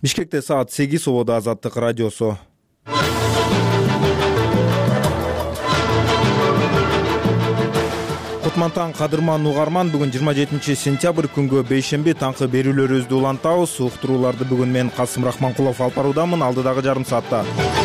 Бишкекте саат 8 Обода Азаттык радиосу. Кутмантан кадырман угарман, бүгүн 27 сентябрь күнгө бейшемби таңкы берүүлөрүбүздү улантабыз. Уктурууларды бүгүн мен Касым Рахманкулов алып баруудамын. Алдыдагы жарым саатта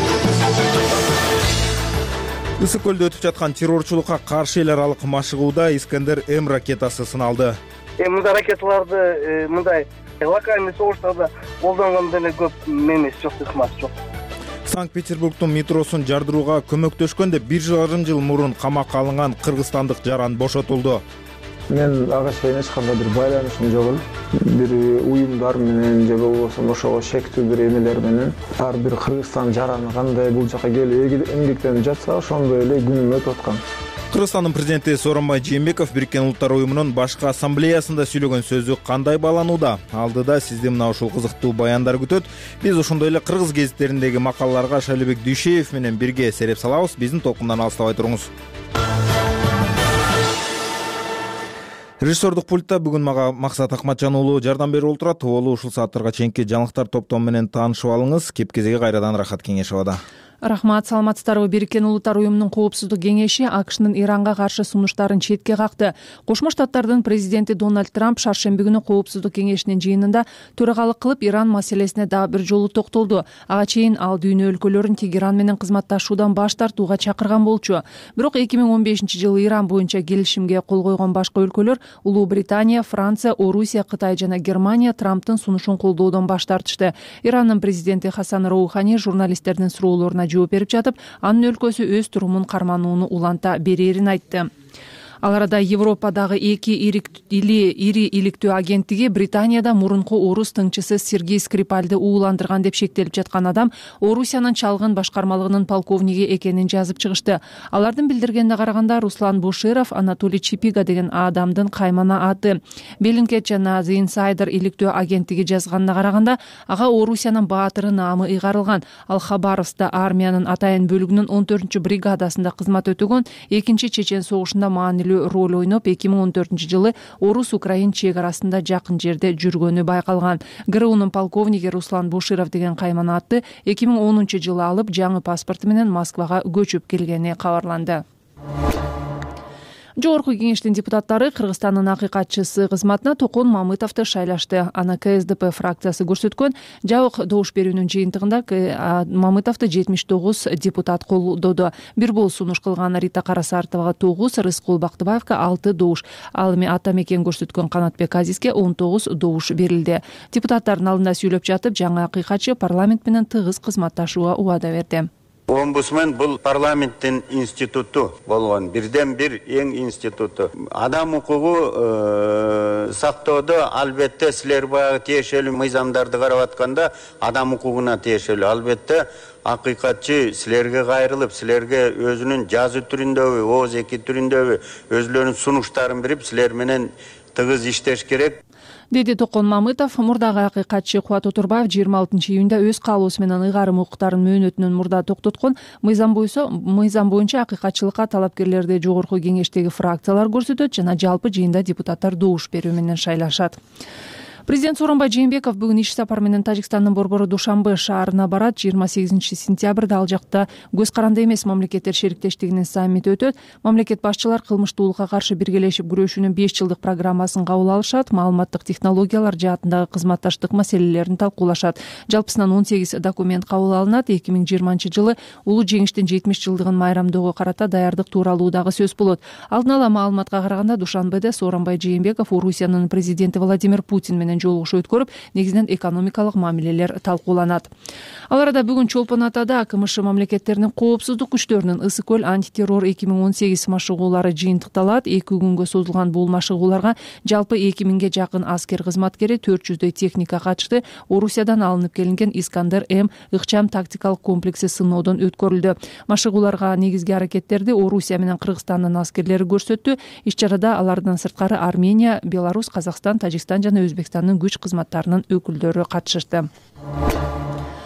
Ысык көлдө өтүп жаткан террорчулукка каршы эл аралык машыгууда Искандер-М ракетасы сыналды. Мындай ракеталарды мындай локальный согуштарда колдонгондо эле көп эмес жок, ыкмасы жок. Санкт-Петербургдун метросун жардырууга көмөктөшкөн деп 1,5 жыл мурун камакка алынган кыргызстандык жаран бошотулду. Мен ага чейин эч кандай бир байланышым жок эле. Бир уюмдар менен же болбосо ошого шектүү бир эмелер менен ар бир Кыргызстан жараны кандай бул жака келип эмгектенип жатса, ошондой эле күнүм өтүп аткан. Кыргызстандын президенти Сооронбай Жээнбеков Бириккен Улуттар уюмунун башкы ассамблеясында сүйлөгөн сөзү кандай бааланууда? Алдыда сизди мына ушул кызыктуу баяндар күтөт. Биз ошондой эле кыргыз гезиттериндеги макалаларга Шайлообек Дүйшеев менен бирге сереп салабыз. Биздин толкундан алыстабай туруңуз. Режиссердук пультта бүгүн мага Максат Акматжан уулу жардам берип отурат. Уулу ушул сааттарга чейинки жаңылыктар топтому менен таанышып алыңыз. Кеп-кезеге кайрадан Рахат Кеңешовада. Рахмат, саламатсыздарбы. Бириккен Улуттар уюмунун коопсуздук кеңеши АКШнын Иранга каршы сунуштарын четке какты. Кошмо Штаттардын президенти Дональд Трамп шаршемби күнү коопсуздук кеңешинин жыйынында төрагалык кылып Иран маселесине дагы бир жолу токтолду. Ага чейин ал дүйнө өлкөлөрүн Тегеран менен кызматташуудан баш тартууга чакырган болчу. Бирок 2015-жылы Иран боюнча келишимге кол койгон башка өлкөлөр Улуу Британия, Франция, Орусия, Кытай жана Германия Трамптын сунушун колдоодон баш тартышты. Ирандын президенти Хасан Роухани журналисттердин суроолоруна жооп берип жатып, анын өлкөсү өз турумун карманууну уланта берерин айтты. Ал арада Европадагы эки ири иликтөө агенттиги Британияда мурунку орус тыңчысы Сергей Скрипальды ууландырган деп шектелип жаткан адам Орусиянын чалгын башкармалыгынын полковниги экенин жазып чыгышты. Алардын билдиргенине караганда Руслан Буширов Анатолий Чипига деген адамдын каймана аты. Беллингкет жана The Insider иликтөө агенттиги жазганына караганда ага Орусиянын баатыры наамы ыйгарылган. Ал Хабаровскта армиянын атайын бөлүгүнүн 14-бригадасында кызмат өтөгөн, экинчи Чечен согушунда маанилүү роль ойноп 2014-жылы Орус-Украин чек арасында жакын жерде жүргөнү байкалган. ГРУнун полковниги Руслан Буширов деген каймана атты 2010-жылы алып, жаңы паспорту менен Москвага көчүп келгени кабарланды. Жогорку кеңештин депутаттары Кыргызстандын акыйкатчысы кызматына Токон Мамытовду шайлашты. Аны КСДП фракциясы көрсөткөн. Жабык добуш берүүнүн жыйынтыгында Мамытовду 79 депутат колдоду. Бир бол сунуш кылган Рита Карасартовага 9, Рыскул Бактыбаевга 6 добуш. Ал эми ата мекен көрсөткөн Канатбек Азизге 19 добуш берилди. Депутаттардын алдында сүйлөп жатып, жаңы акыйкатчы парламент менен тыгыз кызматташууга убада берди. Омбудсмен бул парламенттин институту болгон, бирден бир эң институту. Адам укугу сактоодо албетте силер баягы тиешелүү мыйзамдарды карап атканда адам укугуна тиешелүү. Албетте акыйкатчы силерге кайрылып, силерге өзүнүн жазуу түрүндөбү, ооз эки түрүндөбү өзлөрүнүн сунуштарын берип, силер менен тыгыз иштеш керек, деди Токон Мамытов. Мурдагы акыйкатчы Кубат Отурбаев 26 июнда өз каалоосу менен ыйгарым укуктарын мөөнөтүнөн мурда токтоткон. Мыйзам боюнча акыйкатчылыкка талапкерлерди жогорку кеңештеги фракциялар көрсөтөт жана жалпы жыйында депутаттар добуш берүү менен шайлашат. Президент Сооронбай Жээнбеков бүгүн иш сапар менен Тажикстандын борбору Душанбе шаарына барат. 28 сентябрда ал жакта көз каранды эмес мамлекеттер шериктештигинин саммити өтөт. Мамлекет башчылар кылмыштуулукка каршы биргелешип күрөшүүнүн 5 жылдык программасын кабыл алышат. Маалыматтык технологиялар жаатындагы кызматташтык маселелерин талкуулашат. Жалпысынан 18 документ кабыл алынат. 2020-жылы улуу жеңиштин 70 жылдыгын майрамдөөгө карата даярдык тууралуу дагы сөз болот. Алдын ала маалыматка караганда Душанбеде Сооронбай Жээнбеков Орусиянын президенти Владимир Путин менен жолугушуу өткөрүп, негизинен экономикалык мамилелер талкууланат. Ал арада бүгүн Чолпон Атада КМШ мамлекеттеринин коопсуздук күчтөрүнүн Ысык көл антитеррор 2018 машыгуулары жыйынтыкталат. 2 күнгө созулган бул машыгууларга жалпы 2000ге жакын аскер кызматкери, 400дөй техника катышты. Орусиядан алынып келинген Искандер-М ыкчам тактикалык комплекси сыноодон өткөрүлдү. Машыгууларга негизги аракеттерди Орусия менен Кыргызстандын аскерлери көрсөттү. Иш-чарада алардан сырткары Армения, Беларусь, Казакстан, Тажикстан жана Өзбекстандын күч кызматтарынын өкүлдөрү катышты.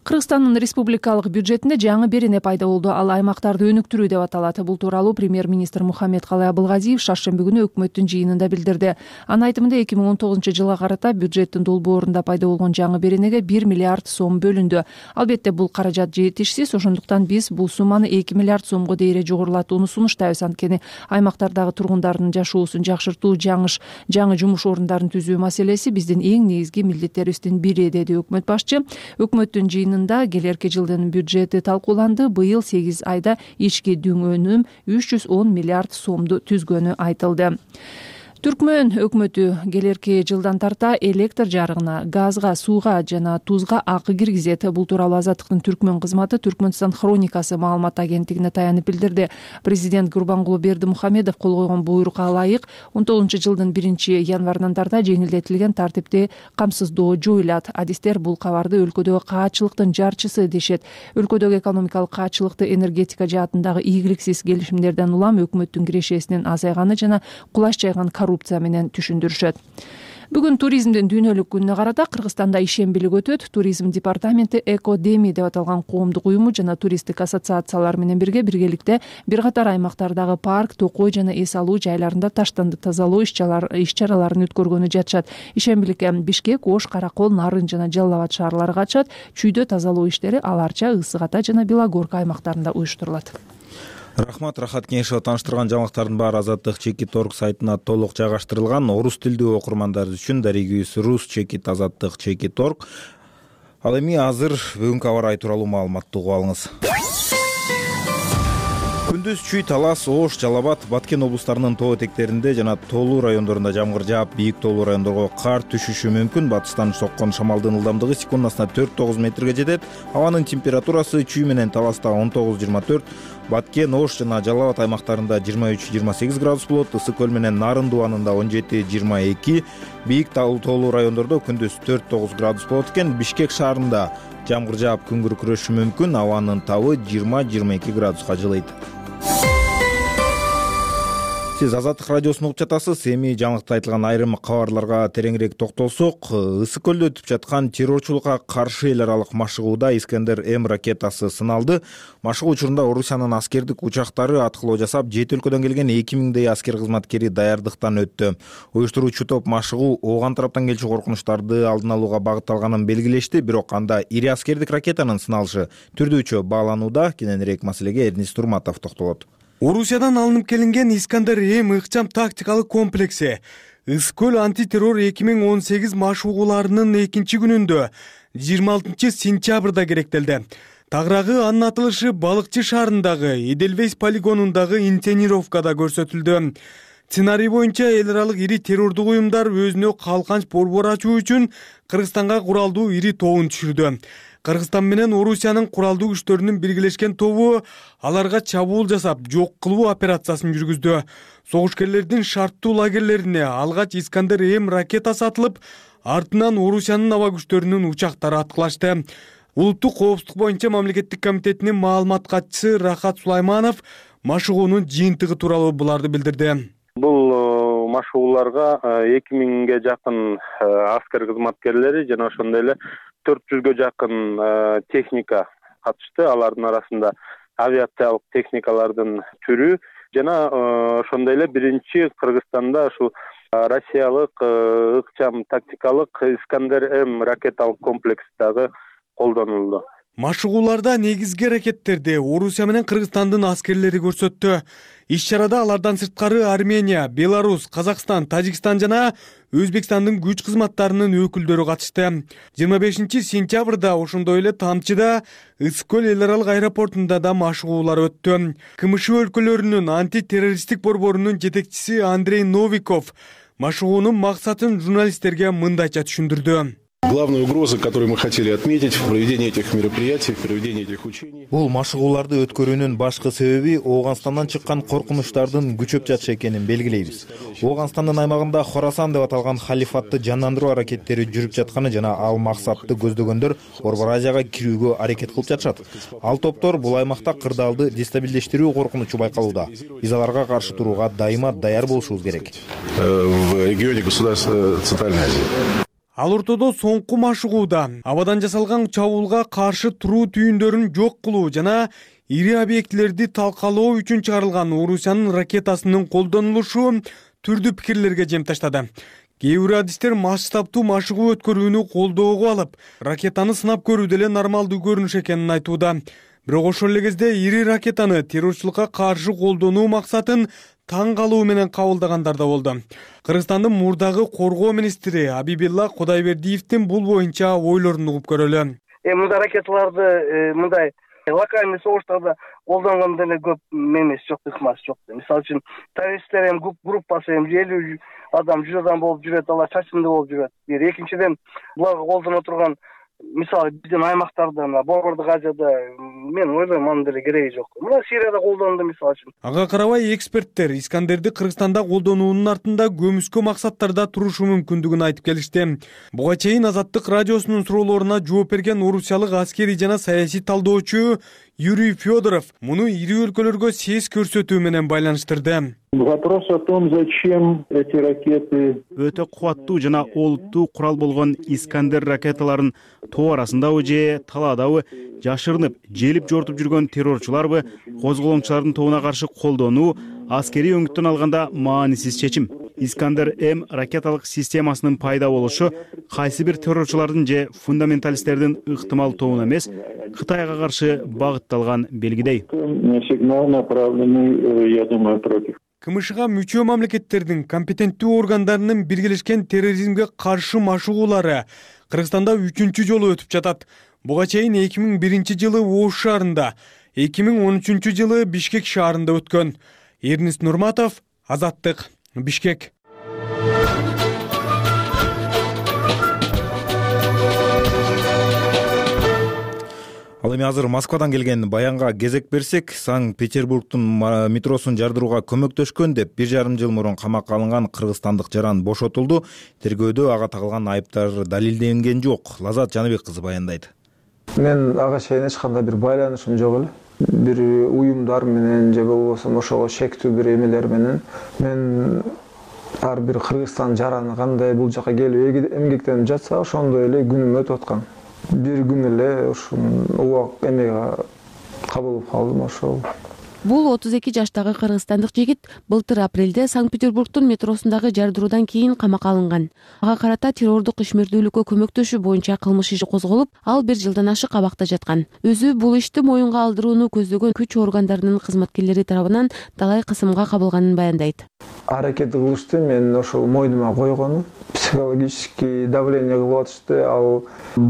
Кыргызстандын республикалык бюджетинде жаңы берене пайда болду. Ал аймактарды өнүктүрүү деп аталат. Бул тууралуу премьер-министр Мухаммедкалый Абылгазиев шаршемби күнү өкмөттүн жыйынында билдирди. Анын айтымында 2019-жылга карата бюджеттин долбоорунда пайда болгон жаңы беренеге 1 миллиард сом бөлүндү. Албетте бул каражат жетишсиз, ошондуктан биз бул сумманы 2 миллиард сомго дейре жогорулатууну сунуштайбыз. Анткени аймактардагы тургундардын жашоосун жакшыртуу, жаңы жумуш орундарын түзүү маселеси биздин эң негизги милдеттерибиздин бири, деди өкмөт башчы. Өкмөттүн жыйынында келерки жылдын бюджети талкууланды. Быйыл 8 айда ички дүң өнүм 310 миллиард сомду түзгөнү айтылды. Түркмөн өкмөтү келерки жылдан тарта электр жарыгына, газга, сууга жана тузга акы киргизет. Бул тууралуу Азаттыктын Түркмөн кызматы Түркмөнстан хроникасы маалымат агенттигине таянып билдирди. Президент Гурбангулы Бердимухамедов кол койгон буйрукка ылайык 19-жылдын 1-январынан тарта жеңилдетилген тартипти камсыздоо жоюлат. Адистер бул кабарды өлкөдөгү каачылыктын жарчысы дешет. Өлкөдөгү экономикалык каачылыкты энергетика жаатындагы ийгиликсиз келишимдерден улам өкмөттүн кирешесинин азайганы жана кулаш жайган коррупция менен түшүндүрүшөт. Бүгүн туризмдин дүйнөлүк күнүнө карата Кыргызстанда ишембилик өтөт. Туризм департаменти Экодеми деп аталган коомдук уюму жана туристтик ассоциациялар менен биргеликте бир катар аймактардагы парк, токой жана эс алуу жайларында таштандык тазалоо иш-чараларын өткөргөнү жатышат. Ишембиликке Бишкек, Ош, Каракол, Нарын жана Жалал Абад шаарлары катышат. Чүйдө тазалоо иштери Аларча, Ысык Ата жана Белогорка аймактарында уюштурулат. Рахмат, Рахат Кенешева. Тааныштырган жаңылыктардын баары Азаттык Чекит орг сайтына толук жайгаштырылган. Орус тилдүү окурмандар үчүн дарегибиз Rus Чекит Азаттык Чекит орг. Ал эми азыр бүгүнкү аба ырайы тууралуу маалыматты угуп алыңыз. Күндүз Чүй, Талас, Ош, Жалал Абад, Баткен облустарынын тоо этектеринде жана тоолуу райондорунда жамгыр жаап, бийик тоолуу райондорго кар түшүшү мүмкүн. Батыстан соккон шамалдын ылдамдыгы секундасына 4-9 метрге жетет. Абанын температурасы Чүй менен Таласта 19-24, Баткен, Ош жана Жалал Абад аймактарында 23-28 градус болот. Ысык көл менен Нарын дубанында 17-22, бийик тоолуу райондордо күндүз 4-9 градус болот экен. Бишкек шаарында жамгыр жаап, күн күркүрөшү мүмкүн. Абанын табы 20-22 градуска жылыйт. Сиз Азаттык радиосун угуп жатасыз. Эми жаңылыкта айтылган айрым кабарларга тереңирээк токтолсок, Ысык көлдө өтүп жаткан террорчулукка каршы эл аралык машыгууда Искандер-М ракетасы сыналды. Машыгуу учурунда Орусиянын аскердик учактары аткылоо жасап, 7 өлкөдөн келген 2000дей аскер кызматкери даярдыктан өттү. Уюштуруучу топ машыгуу ооган тараптан келчү коркунучтарды алдын алууга багытталганын белгилешти, бирок анда ири аскердик ракетанын сыналышы түрдүүчө бааланууда. Кененирээк маселеге Эрнис Турматов токтолот. Орусиядан алынып келинген Искандер-М ыкчам тактикалык комплекси Ысык көл антитеррор 2018 машыгууларынын 2-күнүндө 26-сентябрда керектелди. Тагыраагы анын атылышы Балыкчы шаарындагы Эдельвейс полигонундагы инсценировкада көрсөтүлдү. Сценарий боюнча эл аралык ири террордук уюмдар өзүнө калканч борбор ачуу үчүн Кыргызстанга куралдуу ири тобун түшүрдү. Кыргызстан менен Орусиянын куралдуу күчтөрүнүн биргелешкен тобу аларга чабуул жасап, жок кылуу операциясын жүргүздү. Согушкерлердин шарттуу лагерлерине алгач Искандер-М ракетасы атылып, артынан Орусиянын аба күчтөрүнүн учактары аткылашты. Улуттук коопсуздук боюнча мамлекеттик комитетинин маалымат катчысы Рахат Сулайманов машыгуунун жыйынтыгы тууралуу буларды билдирди. Бул машыгууларга 2000ге жакын аскер кызматкерлери жана ошондой эле 400гө жакын техника катышты. Алардын арасында авиациялык техникалардын түрү жана ошондой эле биринчи Кыргызстанда ушул Россиялык ыкчам тактикалык Искандер-М ракеталык комплекси дагы колдонулду. Машыгууларда негизги аракеттерди Орусия менен Кыргызстандын аскерлери көрсөттү. Иш-чарада алардан сырткары Армения, Беларусь, Казакстан, Тажикстан жана Өзбекстандын күч кызматтарынын өкүлдөрү катышты. 25-сентябрда ошондой эле Тамчыда Ысык көл эл аралык аэропортунда да машыгуулар өттү. КМШ өлкөлөрүнүн антитеррористтик борборунун жетекчиси Андрей Новиков машыгуунун максатын журналисттерге мындайча түшүндүрдү. Главная угроза, которую мы хотели отметить в проведении этих мероприятий, в проведении этих учений. Бул машыгууларды өткөрүүнүн башкы себеби Ооганстандан чыккан коркунучтардын күчөп жатышы экенин белгилейбиз. Ооганстандын аймагында Хорасан деп аталган халифатты жандандыруу аракеттери жүрүп жатканы жана ал максатты көздөгөндөр Борбор Азияга кирүүгө аракет кылып жатышат. Ал топтор бул аймакта кырдаалды дестабилдештирүү коркунучу байкалууда. Биз аларга каршы турууга дайыма даяр болушубуз керек. В регионе государств Центральной Азии. Ал ортодо соңку машыгууда абадан жасалган чабуулга каршы туруу түйүндөрүн жок кылуу жана ири объектилерди талкалоо үчүн чыгарылган Орусиянын ракетасынын колдонулушу түрдүү пикирлерге жем таштады. Кээ бир адистер масштабтуу машыгуу өткөрүүнү колдоого алып, ракетаны сынап көрүү деле нормалдуу көрүнүш экенин айтууда. Бирок ошол эле кезде ири ракетаны террорчулукка каршы колдонуу максатын таң калуу менен кабылдагандар да болду. Кыргызстандын мурдагы коргоо министри Абибилла Кудайбердиевдин бул боюнча ойлорун угуп көрөлү. Мындай ракеталарды мындай локальный согуштарда колдонгон деле көп эмес жок, ыкмасы жок. Мисалы үчүн террористтер группасы 50 адам, 100 адам болуп жүрөт, алар чачымды болуп жүрөт. Бир экинчиден буларга колдоно турган мисалы биздин аймактарда, Борбордук Азияда мен ойлойм анын деле кереги жок. Мына Сирияда колдонулду мисалы үчүн. Ага карабай эксперттер Искандерди Кыргызстанда колдонуунун артында көмүскө максаттарда турушу мүмкүндүгүн айтып келишти. Буга чейин Азаттык радиосунун суроолоруна жооп берген орусиялык аскерий жана саясий талдоочу Юрий Федоров муну ири өлкөлөргө сес көрсөтүү менен байланыштырды. Вопрос о том, зачем эти ракеты... Өтө кубаттуу жана олуттуу курал болгон Искандер ракеталарын тоо арасындабы же таладабы жашырынып, желип жортуп жүргөн террорчуларбы, козголоңчулардын тобуна каршы колдонуу аскерий өңүттөн алганда маанисиз чечим. Искандер-М ракеталык системасынын пайда болушу кайсы бир террорчулардын же фундаменталисттердин ыктымал тобуна эмес, Кытайга каршы багытталган белгидей. Сигнал направленный, я думаю, против. КМШга мүчө мамлекеттердин компетенттүү органдарынын биргелешкен терроризмге каршы машыгуулары Кыргызстанда 3-чү жолу өтүп жатат. Буга чейин 2001 жылы Ош шаарында, 2013 жылы Бишкек шаарында өткөн. Эрнест Нурматов, Азаттык, Бишкек. Ал эми азыр Москвадан келген баянга кезек берсек, Санкт-Петербургдун метросун жардырууга көмөктөшкөн деп 1,5 жыл мурун камакка алынган кыргызстандык жаран бошотулду. Тергөөдө ага тагылган айыптар далилденген жок. Лазат Жаныбек кызы баяндайт. Мен ага чейин эч кандай бир байланышым жок эле. Бир уюмдар менен же болбосо ошого шектүү бир эмелер менен мен ар бир Кыргызстан жараны кандай бул жака келип эмгектенип жатса, ошондой эле күнүм өтүп аткан. Бир күн эле ушун убак эмеге кабылып калдым ошол. Бул 32 жаштагы кыргызстандык жигит былтыр апрелде Санкт-Петербургдун метросундагы жардыруудан кийин камакка алынган. Ага карата террордук ишмердүүлүккө көмөктөшүү боюнча кылмыш иши козголуп, ал 1 жылдан ашык кабакта жаткан. Өзү бул ишти моюнга алдырууну көздөгөн күч органдарынын кызматкерлери тарабынан талай кысымга кабылганын баяндайт. Аракет кылышты, мен ошол мойнума койгону, психологический давление кылып атышты. Ал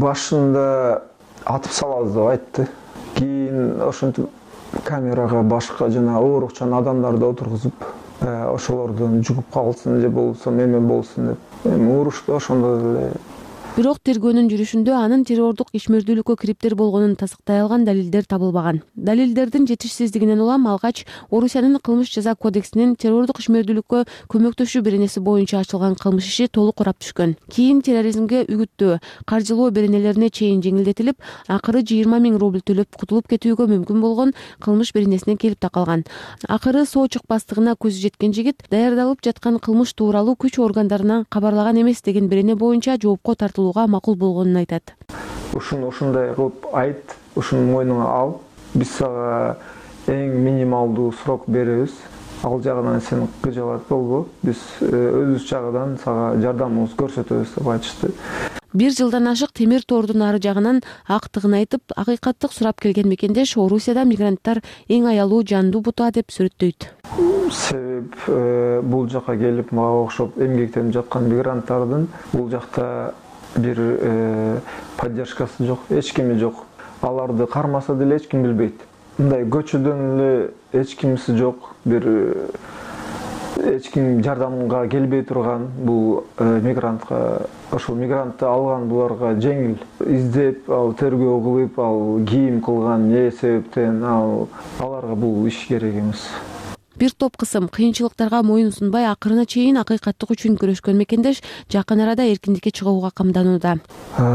башында атып салабыз деп айтты. Кийин ошентип камерага башка жана оорукчан адамдарды отургузуп, ошолордон жугуп калсын же болсо эме болсун деп урушту ошондой эле. Бирок тергөөнүн жүрүшүндө анын террордук ишмердүүлүккө кириптер болгонун тасыктай алган далилдер табылбаган. Далилдердин жетишсиздигинен улам алгач Орусиянын кылмыш жаза кодексинин террордук ишмердүүлүккө көмөктөшүү беренеси боюнча ачылган кылмыш иши толук курап түшкөн. Кийин терроризмге үгүттөө, каржылоо беренелерине чейин жеңилдетилип, акыры 20 000 рубль төлөп кутулуп кетүүгө мүмкүн болгон кылмыш беренесине келип такалган. Акыры соо чыкпастыгына көзү жеткен жигит даярдалып жаткан кылмыш тууралуу күч органдарынан кабарлаган эмес деген берене боюнча жоопко тартылуу макул болгонун айтат. Ушундай кылып айт, ушуну мойнуңа ал. Биз сага эң минималдуу срок беребиз. Ал жагынан сен кыжалат болбо. Биз өзүбүз жагынан сага жардамыбызды көрсөтөбүз деп айтышты. 1 жылдан ашык темир тордун ары жагынан актыгын айтып, акыйкаттык сурап келген мекендеш Орусияда мигранттар эң аялуу жандуу бута деп сүрөттөйт. Себеп бул жака келип мага окшоп эмгектенип жаткан мигранттардын бул жакта бир поддержкасы жок, эч кими жок. Аларды кармаса деле эч ким билбейт. Мындай көчөдөн эле эч кимиси жок, бир эч ким жардамга келбей турган бул мигрантка, ошол мигрантты алган буларга жеңил издеп, ал тергөө кылып, ал кийим кылган эмне себептен аларга бул иш керек эмес. Бир топ кысым кыйынчылыктарга моюн сунбай акырына чейин акыйкаттык үчүн күрөшкөн мекендеш жакын арада эркиндикке чыгууга камданууда.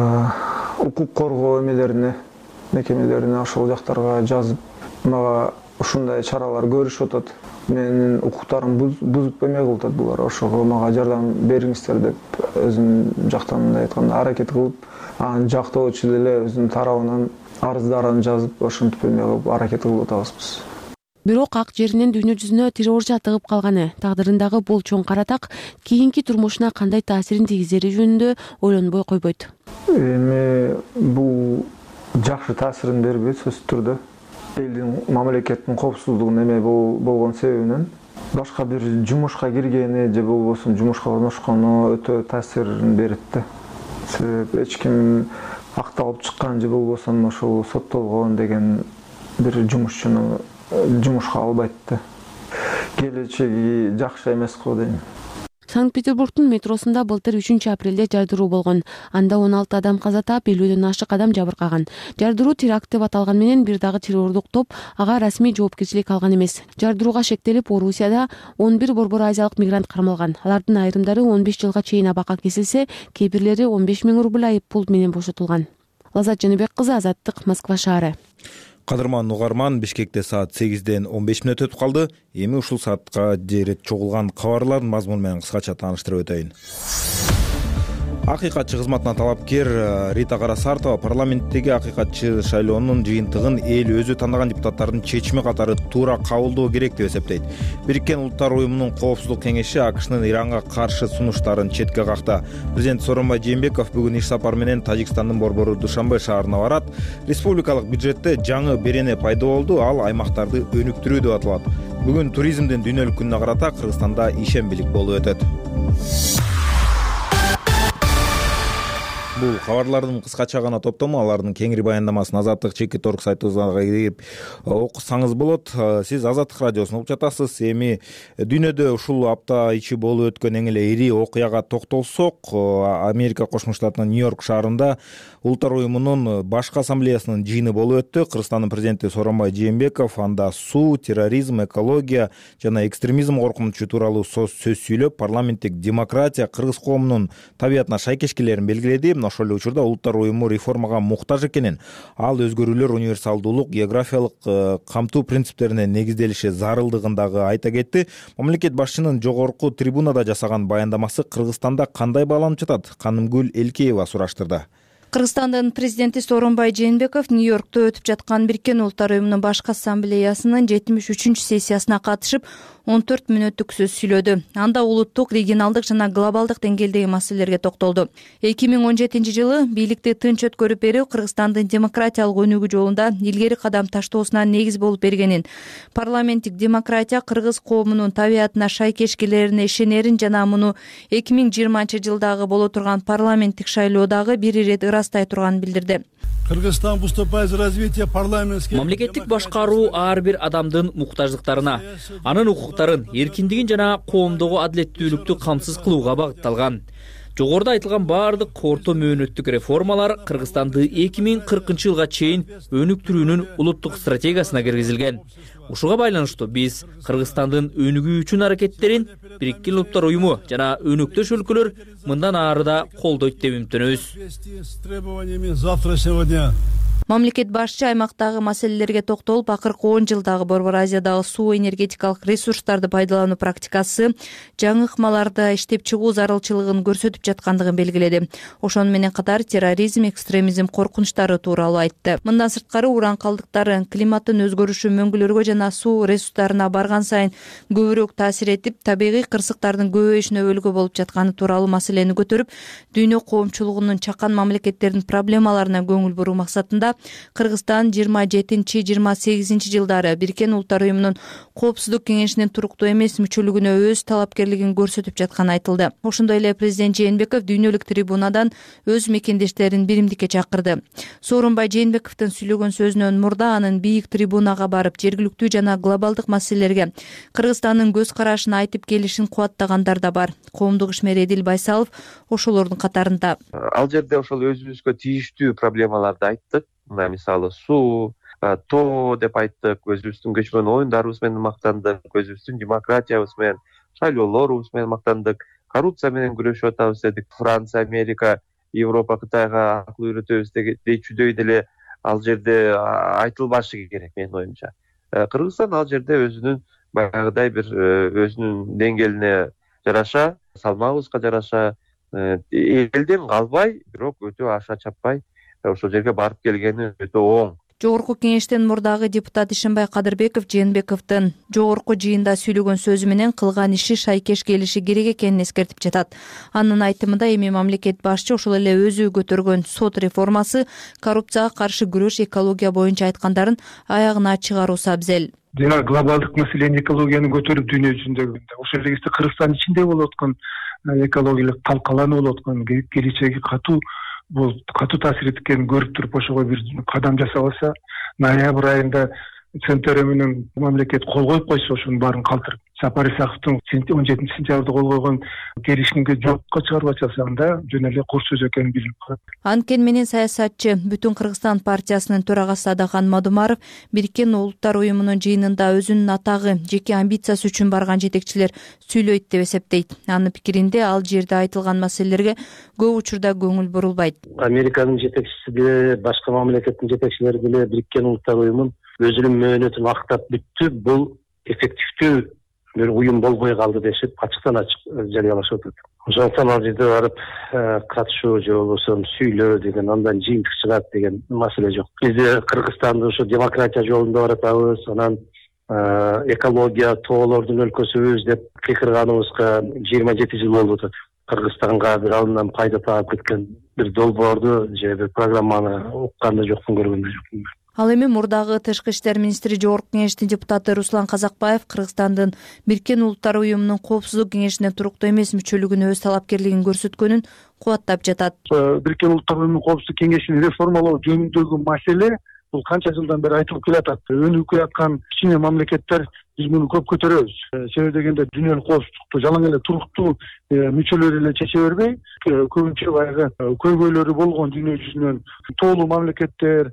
Укук коргоо мекемелерине ошол жактарга жазып, мага ушундай чаралар көрүшүп атат. Менин укуктарымды бузуп эмне кылып атат булар. Ошого мага жардам бериңиздер деп өзүнүн жактан мындай айтканда аракет кылып, анын жактоочу деле өзүнүн тарабынан арыздарын жазып, ошентип эмне кылып аракет кылып атабыз биз. Бирок ак жеринен дүйнө жүзүнө террорчу атыгып калганы, тагдырындагы бул чоң кара так кийинки турмушуна кандай таасирин тийгизери жөнүндө ойлонбой койбойт. Эми бул жакшы таасирин бербейт сөзсүз түрдө. Элдин, мамлекеттин коопсуздугу неме болгон себебинен башка бир жумушка киргени же болбосо жумушка орношкону өтө таасирин берет да. Себеп эч ким акталып чыккан же болбосо ошол соттолгон деген бир жумушчуну жумушка албайт да. Келечеги жакшы эмес го дейм. Санкт-Петербургдун метросунда былтыр 3-апрелде жардыруу болгон. Анда 16 адам каза таап, 50ден ашык адам жабыркаган. Жардыруу теракт деп аталган менен бир дагы террордук топ ага расмий жоопкерчилик алган эмес. Жардырууга шектелип, Орусияда 11 борбор азиялык мигрант кармалган. Алардын айрымдары 15 жылга чейин абакка кесилсе, кээ бирлери 15 000 рубль айып пул менен бошотулган. Лазат Жаныбек кызы, Азаттык, Москва шаары. Кадырман угарман, Бишкекте саат 8ден 15 мүнөт өтүп калды. Эми ушул саатка жерет чогулган кабарлардын мазмуну менен кыскача тааныштырып өтөйүн. Акыйкатчы кызматына талапкер Рита Карасартова парламенттеги акыйкатчы шайлоонун жыйынтыгын эл өзү тандаган депутаттардын чечими катары туура кабылдоо керек деп эсептейт. Бириккен Улуттар уюмунун коопсуздук кеңеши АКШнын Иранга каршы сунуштарын четке какты. Президент Сооронбай Жээнбеков бүгүн иш сапар менен Тажикстандын борбору Душанбе шаарына барат. Республикалык бюджетте жаңы берене пайда болду, ал аймактарды өнүктүрүү деп аталат. Бүгүн туризмдин дүйнөлүк күнүнө карата Кыргызстанда ишембилик болуп өтөт. Бул кабарлардын кыскача гана топтому, алардын кеңири баяндамасын Азаттык Чекиторг сайтыбызга кирип окусаңыз болот. Сиз Азаттык радиосун угуп жатасыз. Эми дүйнөдө ушул апта ичи болуп өткөн эң эле ири окуяга токтолсок, Америка Кошмо Штатынын Нью-Йорк шаарында Улуттар уюмунун башкы ассамблеясынын жыйыны болуп өттү. Кыргызстандын президенти Сооронбай Жээнбеков анда суу, терроризм, экология жана экстремизм коркунучу тууралуу сөз сүйлөп, парламенттик демократия кыргыз коомунун табиятына шайкешкелерин белгиледи. Ошол эле учурда Улуттар уюму реформага муктаж экенин, ал өзгөрүүлөр универсалдуулук, географиялык камтуу принциптерине негизделиши зарылдыгын дагы айта кетти. Мамлекет башчынын жогорку трибунада жасаган баяндамасы Кыргызстанда кандай бааланып жатат? Канымгүл Элкеева сураштырды. Кыргызстандын президенти Сооронбай Жээнбеков Нью-Йоркто өтүп жаткан Бириккен Улуттар уюмунун башкы ассамблеясынын 73-сессиясына катышып 14 мүнөттүк сөз сүйлөдү. Анда улуттук, регионалдык жана глобалдык деңгээлдеги маселелерге токтолду. 2017 жылы бийликти тынч өткөрүп берүү Кыргызстандын демократиялык өнүгүү жолунда илгери кадам таштоосуна негиз болуп бергенин, парламенттик демократия кыргыз коомунун табиятына шайкешкелерине ишенерин жана муну 2020 жылдагы боло турган парламенттик шайлоодагы бир ирет ырастай турганын билдирди. Кыргызстан выступает за развитие парламентских. Мамлекеттик башкаруу ар бир адамдын муктаждыктарына, анын укуктарын, эркиндигин жана коомдогу адилеттүүлүктү камсыз кылууга багытталган. Жогоруда айтылган баардык орто мөөнөттүк реформалар Кыргызстанды 2040 жылга чейин өнүктүрүүнүн улуттук стратегиясына киргизилген. Ушуга байланыштуу биз Кыргызстандын өнүгүү үчүн аракеттерин Бириккен Улуттар уюму жана өнөктөш өлкөлөр мындан ары да колдойт деп үмүттөнөбүз. Мамлекет башчы аймактагы маселелерге токтолуп, акыркы 10 жылдагы Борбор Азиядагы суу энергетикалык ресурстарды пайдалануу практикасы жаңы ыкмаларда иштеп чыгуу зарылчылыгын көрсөтүп жаткандыгын белгиледи. Ошону менен катар терроризм, экстремизм коркунучтары тууралуу айтты. Мындан сырткары уран калдыктары климаттын өзгөрүшү мөңгүлөргө жана суу ресурстарына барган сайын көбүрөөк таасир этип, табигый кырсыктардын көбөйүшүнө өлгө болуп жатканы тууралуу маселени көтөрүп, дүйнө коомчулугунун чакан мамлекеттердин проблемаларына көңүл буруу максатында Кыргызстан 27-28 жылдары Бириккен Улуттар уюмунун коопсуздук кеңешинин туруктуу эмес мүчөлүгүнө өз талапкерлигин көрсөтүп жатканы айтылды. Ошондой эле президент Жээнбеков дүйнөлүк трибунадан өз мекендештерин биримдикке чакырды. Сооронбай Жээнбековдун сүйлөгөн сөзүнөн мурда анын бийик трибунага барып, жергиликтүү жана глобалдык маселелерге Кыргызстандын көз карашын айтып келишин кубаттагандар да бар. Коомдук ишмер Эдил Байсалов ошолордун катарында. Ал жерде ошол өзүбүзгө тийиштүү проблемаларды айттык. Мисалы суу, тоо деп айттык, өзүбүздүн көчмөн оюндарыбыз менен мактандык, өзүбүздүн демократиябыз менен, шайлоолорубуз менен мактандык, коррупция менен күрөшүп атабыз дедик. Франция, Америка, Европа Кытайга акыл үйрөтөбүз дечүдөй деле ал жерде айтылбашы керек менин оюмча. Кыргызстан ал жерде өзүнүн баягыдай бир өзүнүн деңгээлине жараша, салмагыбызга жараша элден калбай, бирок өтө аша чаппай ошол жерге барып келгени өтө оң. Жогорку кеңештин мурдагы депутат Ишенбай Кадырбеков Жээнбековдун жогорку жыйында сүйлөгөн сөзү менен кылган иши шайкеш келиши керек экенин эскертип жатат. Анын айтымында эми мамлекет башчы ошол эле өзү көтөргөн сот реформасы, коррупцияга каршы күрөш, экология боюнча айткандарын аягына чыгаруусу абзел. Жана глобалдык маселени экологияны көтөрүп дүйнө жүзүндө ошол эле кезде Кыргызстан ичинде болуп аткан экологиялык талкалануу болуп аткан келечеги бул катуу таасир эткенин көрүп туруп ошого бир кадам жасабаса, ноябрь айында Центр менен мамлекет кол коюп койсо ошонун баарын калтырып, Сапар Исаковдун 17-сентябрда кол койгон келишимге жокко чыгарбачасы анда жөн эле кур сөз экенин билип калат. Анткени менен саясатчы Бүтүн Кыргызстан партиясынын төрагасы Адахан Мадумаров Бириккен Улуттар уюмунун жыйынында өзүнүн атагы, жеке амбициясы үчүн барган жетекчилер сүйлөйт деп эсептейт. Анын пикиринде ал жерде айтылган маселелерге көп учурда көңүл бурулбайт. Американын жетекчиси деле, башка мамлекеттин жетекчилери деле Бириккен Улуттар уюмун өзүнүн мөөнөтүн актап бүттү, бул эффективдүү бир уюм болбой калды дешип ачыктан ачык жарыялашып атат. Ошондуктан ал жерде барып катышуу же болбосо сүйлөө деген, андан жыйынтык чыгат деген маселе жок. Бизде Кыргызстанды ошо демократия жолунда баратабыз, анан экология тоолордун өлкөсүбүз деп кыйкырганыбызга 27 жыл болуп атат. Кыргызстанга бир алынан пайда таап кеткен бир долбоорду же бир программаны уккан да жокмун, көргөн да жокмун. Ал эми мурдагы тышкы иштер министри Жогорку кеңештин депутаты Руслан Казакбаев Кыргызстандын Бириккен Улуттар уюмунун коопсуздук кеңешине туруктуу эмес мүчөлүгүнө өз талапкерлигин көрсөткөнүн кубаттап жатат. Бириккен Улуттар уюмунун коопсуздук кеңешин реформалоо жөнүндөгү маселе бул канча жылдан бери айтылып келатат. Өнүгүп келаткан кичине мамлекеттер биз муну көп көтөрөбүз. Себеби дегенде дүйнөлүк коопсуздукту жалаң эле туруктуу мүчөлөр эле чече бербей, көбүнчө баягы көйгөйлөрү болгон дүйнө жүзүнөн тоолуу мамлекеттер,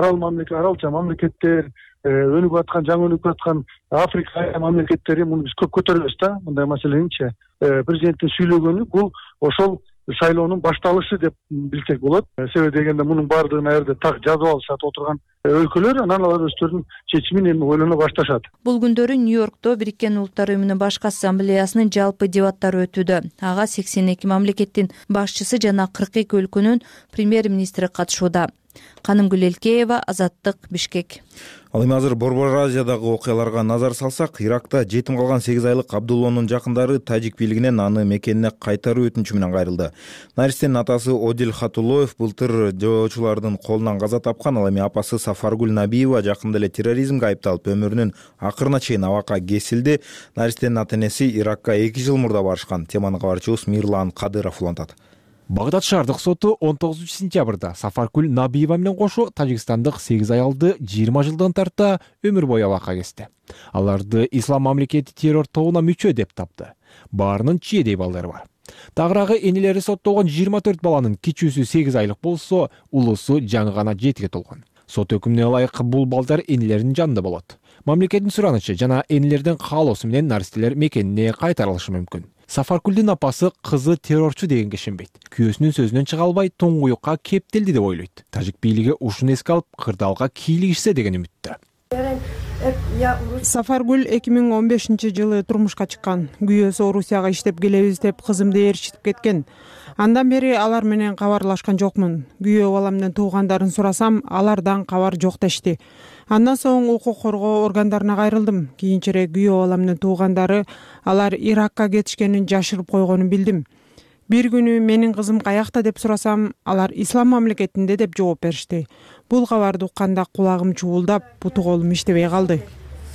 аралча мамлекеттер, өнүгүп аткан, жаңы өнүгүп аткан Африка мамлекеттери муну биз көп көтөрөбүз да, мындай маселеничи. Президенттин сүйлөгөнү бул ошол шайлоонун башталышы деп билсек болот. Себеби дегенде мунун баардыгын аерде так жазып алышат отурган өлкөлөр, анан алар өздөрүнүн чечимин эми ойлоно башташат. Бул күндөрү Нью-Йоркто Бириккен Улуттар уюмунун башкы ассамблеясынын жалпы дебаттары өтүүдө. Ага 82 мамлекеттин башчысы жана 42 өлкөнүн премьер-министри катышууда. Канымгүл Элкеева, Азаттык, Бишкек. Ал эми азыр Борбор Азиядагы окуяларга назар салсак, Иракта жетим калган 8 айлык Абдуллонун жакындары тажик бийлигинен аны мекенине кайтаруу өтүнүчү менен кайрылды. Наристенин атасы Одил Хатулоев былтыр жоочулардын колунан каза тапкан. Ал эми апасы Сафаргүл Набиева жакында эле терроризмге айыпталып, өмүрүнүн акырына чейин абакка кесилди. Наристенин ата-энеси Иракка 2 жыл мурда барышкан. Теманы кабарчыбыз Мирлан Кадыров улантат. Багдад шаардык соту 19 сентябрда Сафаргүл Набиева менен кошо тажикстандык 8 аялды 20 жылдан тарта өмүр бою абакка кести. Аларды ислам мамлекети террор тобуна мүчө деп тапты. Баарынын чиедей балдары бар. Тагыраагы энелери соттолгон 24 баланын кичүүсү 8 айлык болсо, улуусу жаңы гана 7ге толгон. Сот өкүмүнө ылайык бул балдар энелеринин жанында болот. Мамлекеттин суранычы жана энелердин каалоосу менен наристелер мекенине кайтарылышы мүмкүн. Сафаргүлдүн апасы кызы террорчу дегенге ишенбейт. Күйөөсүнүн сөзүнөн чыга албай туңгуюкка кептелди деп ойлойт. Тажик бийлиги ушуну эске алып кырдаалга кийлигишсе деген үмүттө. Сафаргүл 2015-жылы турмушка чыккан. Күйөөсү Орусияга иштеп келебиз деп кызымды ээрчитип кеткен. Андан бери алар менен кабарлашкан жокмун. Күйөө балам менен туугандарын сурасам, алардан кабар жок дешти. Андан соң укук коргоо органдарына кайрылдым. Кийинчерээк күйөө балам менен туугандары алар Иракка кетишкенин жашырып койгонун билдим. Бир күнү менин кызым каякта деп сурасам, алар ислам мамлекетинде деп жооп беришти. Бул кабарды укканда кулагым чуулдап, буту колум иштебей калды.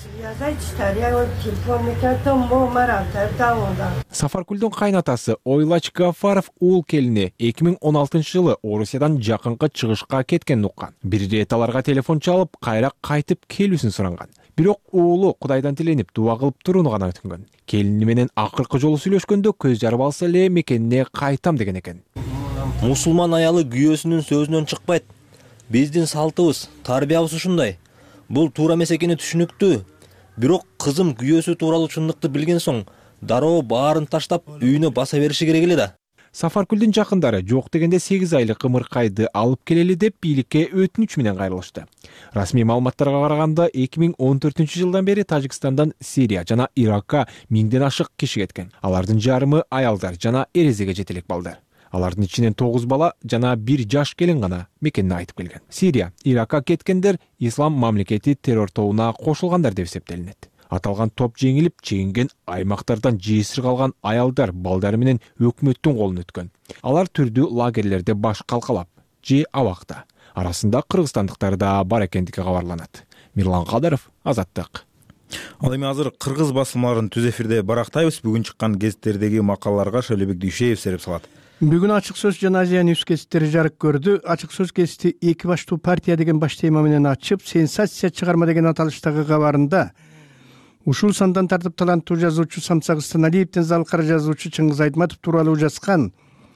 Сафаргүлдүн кайнатасы Ойлач Гафаров уул келини 2016-жылы Орусиядан жакынкы чыгышка кеткенин уккан. Бир ирет аларга телефон чалып, кайра кайтып келүүсүн суранган. Бирок уулу Кудайдан тиленип дуа кылып турууну гана өтүнгөн. Келини менен акыркы жолу сүйлөшкөндө көз жарып алса эле мекенине кайтам деген экен. Мусулман аялы күйөөсүнүн сөзүнөн чыкпайт. Биздин салтыбыз, тарбиябыз ушундай. Бул туура эмес экени түшүнүктүү. Бирок кызым күйөөсү тууралуу чындыкты билген соң, дароо баарын таштап үйүнө баса бериши керек эле да. Сафаркүлдүн жакындары жок дегенде 8 айлык ымыркайды алып келели деп бийликке өтүнүч менен кайрылышты. Расмий маалыматтарга караганда 2014 жылдан бери Тажикстандан Сирия жана Иракка 1000ден ашык киши кеткен. Алардын жарымы аялдар жана эрезеге жетелек балдар. Алардын ичинен 9 бала жана 1 жаш келин гана мекенин айтып келген. Сирия, Иракка кеткендер Ислам мамлекети террор тобуна кошулгандар деп эсептелинет. Аталган топ жеңилип, чегинген аймактардан жесир калган аялдар, балдар менен өкмөттүн колуна өткөн. Алар түрдүү лагерлерде баш калкалап, же абакта. Арасында кыргызстандыктар да бар экендиги кабарланат. Мирлан Кадыров, Азаттык. Ал эми азыр кыргыз басылмаларын түз эфирде барактайбыз. Бүгүн чыккан гезиттердеги макалаларга Шөлөбек Дүйшеев сереп салат. Бүгүн Ачык сөз жана Азия Ньюс гезиттери жарык көрдү. Ачык сөз гезити эки баштуу партия деген баш тема менен ачып, сенсация чыгарма деген аталыштагы кабарында ушул сандан тартып таланттуу жазуучу Самсак Ыстаналиевдин залкар жазуучу Чыңгыз Айтматов тууралуу жазган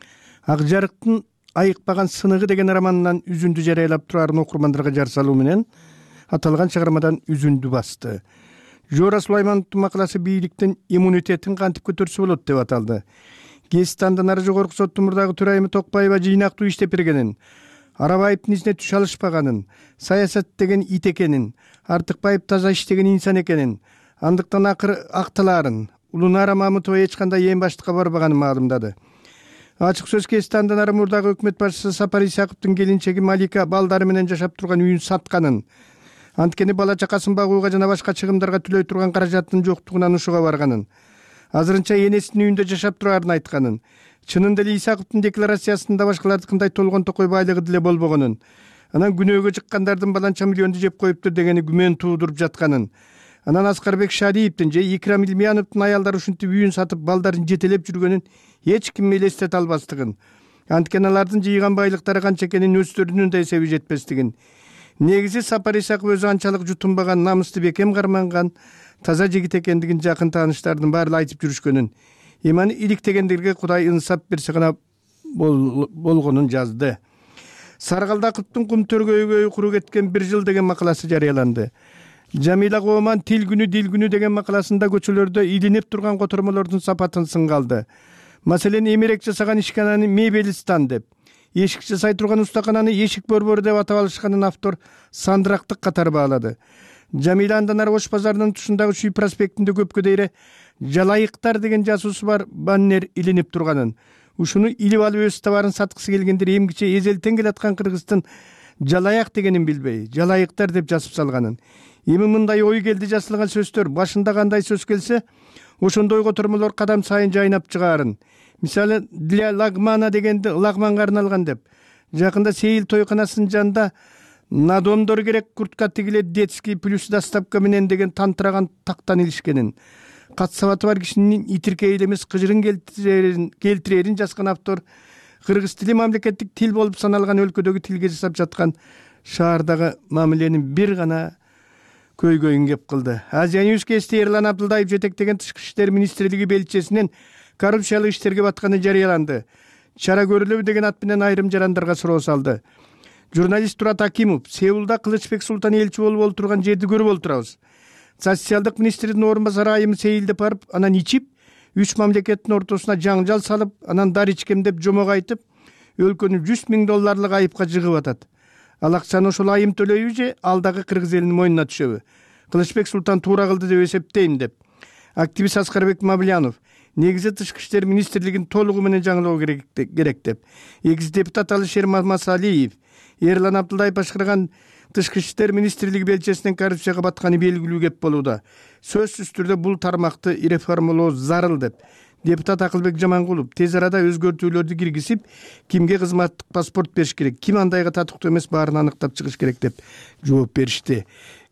Ак жарыктын айыкпаган сыныгы деген романынан үзүндү жарыялап турарын окурмандарга жар салуу менен аталган чыгармадан үзүндү басты. Жора Сулаймановдун макаласы бийликтин иммунитетин кантип көтөрсө болот деп аталды. Гезит андан ары жогорку соттун мурдагы төрайымы Токпаева жыйнактуу иштеп бергенин, Арабаевдин изине түшө алышпаганын, саясат деген ит экенин, Артыкбаев таза иштеген инсан экенин, андыктан актылаарын, Улунара Мамытова эч кандай эң баштыкка барбаганын маалымдады. Ачык сөз гезити андан ары мурдагы өкмөт башчысы Сапар Исаковдун келинчеги Малика балдары менен жашап турган үйүн сатканын, анткени бала чакасын багууга жана башка чыгымдарга төлөй турган каражаттын жоктугунан ушуга барганын, азырынча энесинин үйүндө жашап турарын айтканын, чынында эле Исаковдун декларациясында башкалардыкындай толгон токой байлыгы деле болбогонун, анан күнөөгө чыккандардын баланча миллионду жеп коюптур дегени күмөн туудуруп жатканын, анан Аскарбек Шариевдин же Икрам Илмияновдун аялдары ушинтип үйүн сатып балдарын жетелеп жүргөнүн эч ким элестете албастыгын, анткени алардын жыйган байлыктары канча экенин өздөрүнүн да эсеби жетпестигин, негизи Сапар Исаков өзү анчалык жутунбаган, намысты бекем карманган, таза жигит экендигин жакын тааныштардын баары айтып жүрүшкөнүн, эми иликтегендерге Кудай ынсап берсе гана болгонун жазды. Саргалдаковдун кум төргөйгө куру кеткен 1 жыл деген макаласы жарыяланды. Жамила Кооман тил күнү дил күнү деген макаласында көчөлөрдө илинип турган котормолордун сапатын сынга алды. Маселен, эмерек жасаган ишкананы мебелистан деп, эшик жасай турган устакананы эшик борбору деп атап алышканын автор сандырактык катары баалады. Жамила андан ары Ош базарынын тушундагы Шүй проспектинде көпкө дейре жалайыктар деген жазуусу бар баннер илинип турганын, ушуну илип алып өз товарын саткысы келгендер эмгиче эзелтен келаткан кыргыздын жалаяк дегенин билбей, жалайыктар деп жазып салганын. Эми мындай ой келди жазылган сөздөр башында кандай сөз келсе, ошондой котормолор кадам сайын жайнап чыгаарын. Мисалы, для лагмана дегенди лагманга арналган деп. Жакында Сейил тойканасынын жанында надомдор керек куртка тигиле детский плюс доставка менен деген тантыраган тактан илишкенин, кат-сабаты бар кишинин итиркейли эмес кыжырын келтирерин жазган автор кыргыз тили мамлекеттик тил болуп саналган өлкөдөгү тилге жасап жаткан шаардагы мамиленин бир гана көйгөйүн кеп кылды. Азия Ньюс гезити Эрлан Абдылдаев жетектеген Тышкы иштер министрлиги белчесинин коррупциялык иштерге батканы жарыяланды. Чара көрүлөбү деген ат менен айрым жарандарга суроо салды. Журналист Турат Акимов: Сеулда Кылычбек Султан элчи болуп олтурган жерди көрүп олтурабыз. Социалдык министрдин орун басары айым Сейилде барып, анан ичип, 3 мамлекеттин ортосуна жаңжал салып, анан дар ичкем деп жомок айтып, өлкөнү $100,000 айыпка жыгып атат. Ал акчаны ошол айым төлөйбү же алдагы кыргыз элинин мойнуна түшөбү? Кылычбек Султан туура кылды деп эсептейм деп. Активист Аскарбек Мавлянов: негизи Тышкы иштер министрлигин толугу менен жаңылоо керек деп. Экс депутат Алишер Мамасалиев: Эрлан Абдылдаев башкарган Тышкы иштер министрлиги белчесинин коррупцияга батканы белгилүү кеп болууда. Сөзсүз түрдө бул тармакты реформалоо зарыл деп. Депутат Акылбек Жамангулов: тез арада өзгөртүүлөрдү киргизип, кимге кызматтык паспорт бериш керек, ким андайга татыктуу эмес баарын аныктап чыгыш керек деп жооп беришти.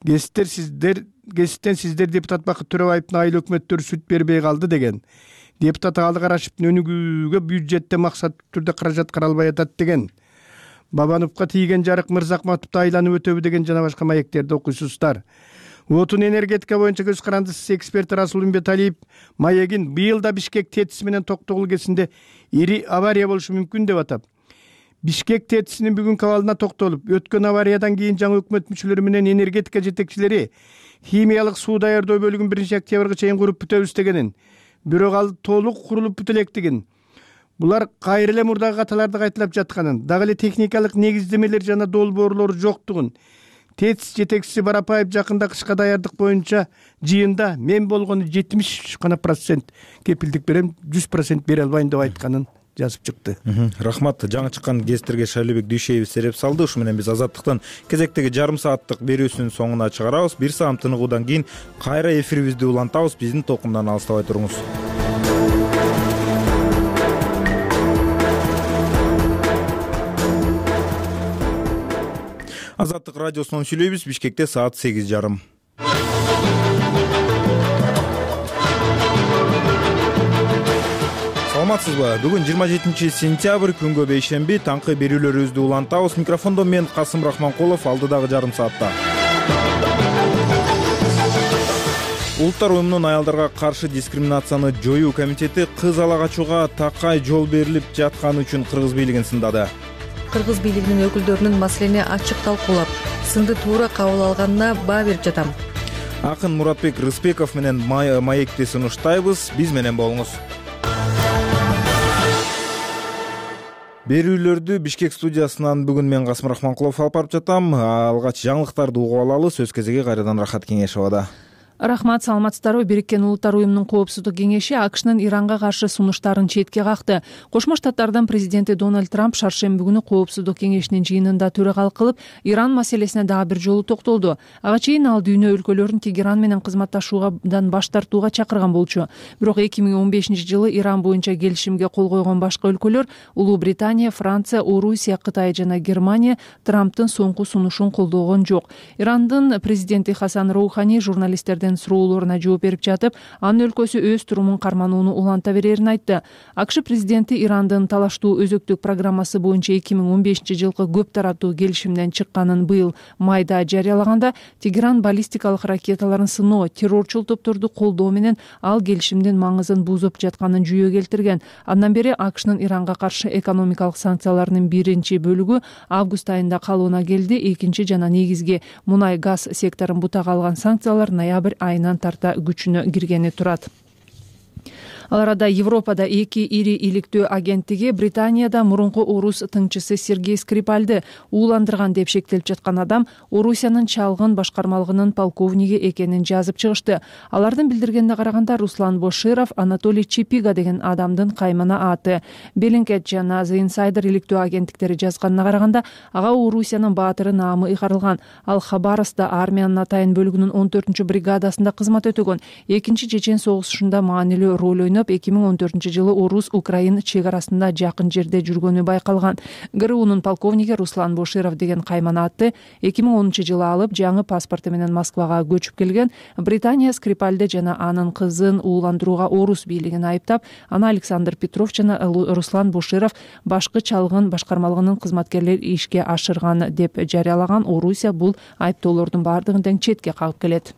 Гезиттен сиздер депутат Бакыт Төрөбаевдин айыл өкмөттөрү сүт бербей калды деген. Депутат Алы Карашевдин өнүгүүгө бюджетте максаттуу түрдө каражат каралбай атат деген. Бабановго тийген жарык Мырзакматовду айланып өтөбү деген жана башка маектерди окуйсуздар. Отун энергетика боюнча көз карандысыз эксперт Расул Умбеталиев маегин быйыл да Бишкек тетиси менен Токтогул кесинде ири авария болушу мүмкүн деп атап, Бишкек тетисинин бүгүнкү абалына токтолуп, өткөн авариядан кийин жаңы өкмөт мүчөлөрү менен энергетика жетекчилери химиялык суу даярдоо бөлүгүн 1 октябрга чейин куруп бүтөбүз дегенин, бирок ал толук курулуп бүтө электигин, булар кайра эле мурдагы каталарды кайталап жатканын, дагы эле техникалык негиздемелер жана долбоорлор жоктугун, ТЭЦ жетекчиси Барапаев жакында кышка даярдык боюнча жыйында мен болгону 70% кепилдик берем, 100% бере албайм деп айтканын жазып чыкты. Рахмат. Жаңы чыккан гезиттерге Шайлообек Дүйшеев сереп салды. Ушу менен биз Азаттыктын кезектеги жарым сааттык берүүсүнүн соңуна чыгарабыз. Бир саат тыныгуудан кийин кайра эфирибизди улантабыз. Биздин толкундан алыстабай туруңуз. Азаттык радиосунан сүйлөйбүз. Бишкекте саат 8:30. Саламатсызбы? Бүгүн 27 сентябрь, күнгө бейшемби, таңкы берүүлөрүбүздү улантабыз. Микрофондо мен Касым Рахманкулов, алдыдагы жарым саатта. Улуттар уюмунун аялдарга каршы дискриминацияны жоюу комитети кыз ала качууга такай жол берилип жатканы үчүн кыргыз бийлигин сындады. Кыргыз бийлигинин өкүлдөрүнүн маселени ачык талкуулап, сынды туура кабыл алганына баа берип жатам. Акын Муратбек Рыспеков менен маекти сунуштайбыз. Биз менен болуңуз. Берүүлөрдү Бишкек студиясынан бүгүн мен Касым Рахманкулов алып барып жатам. Алгач жаңылыктарды угуп алалы. Сөз кезеги кайрадан Рахат Кеңешовада. Рахмат, саламатсыздарбы? Бириккен Улуттар уюмунун коопсуздук кеңеши АКШнын Иранга каршы сунуштарын четке какты. Кошмо Штаттардын президенти Дональд Трамп шаршемби күнү коопсуздук кеңешинин жыйынында төрагалык кылып, Иран маселесине дагы бир жолу токтолду. Ага чейин ал дүйнө өлкөлөрүн Тегеран менен кызматташуудан баш тартууга чакырган болчу. Бирок 2015-жылы Иран боюнча келишимге кол койгон башка өлкөлөр Улуу Британия, Франция, Орусия, Кытай жана Германия Трамптын соңку сунушун колдогон жок. Ирандын президенти Хасан Роухани журналисттерден суроолоруна жооп берип жатып, анын өлкөсү өз турумун карманууну уланта берерин айтты. АКШ президенти Ирандын талаштуу өзөктүк программасы боюнча 2015-жылкы көп тараптуу келишимден чыкканын быйыл майда жарыялаганда, Тегеран баллистикалык ракеталарын сыноо, террорчул топторду колдоо менен ал келишимдин маңызын бузуп жатканын жүйө келтирген. Андан бери АКШнын Иранга каршы экономикалык санкцияларынын биринчи бөлүгү август айында калыбына келди. Экинчи жана негизги мунай газ секторун бутага алган санкциялар ноябрь айынан тарта күчүнө киргени турат. Ал арада Европада эки ири иликтөө агенттиги Британияда мурунку орус тыңчысы Сергей Скрипальды ууландырган деп шектелип жаткан адам Орусиянын чалгын башкармалыгынын полковниги экенин жазып чыгышты. Алардын билдиргенине караганда Руслан Боширов Анатолий Чипига деген адамдын каймана аты. Bellingcat жана The Insider иликтөө агенттиктери жазганына караганда, ага Орусиянын баатыры наамы ыйгарылган. Ал Хабаровскта армиянын атайын бөлүгүнүн 14-бригадасында кызмат өтөгөн. Экинчи Чечен согушунда маанилүү роль ойноп, 2014-жылы Орус-Украин чек-арасында жакын жерде жүргөнү байкалган. ГРУнун полковниги Руслан Боширов деген каймана атты 2010-жылы алып, жаңы паспорту менен Москвага көчүп келген. Британия Скрипальды жана анын кызын ууландырууга орус бийлигин айыптап, аны Александр Петров жана Руслан Боширов башкы чалгын башкармалыгынын кызматкерлери ишке ашырган деп жарыялаган. Орусия бул айыптоолордун бардыгын тең четке кагып келет.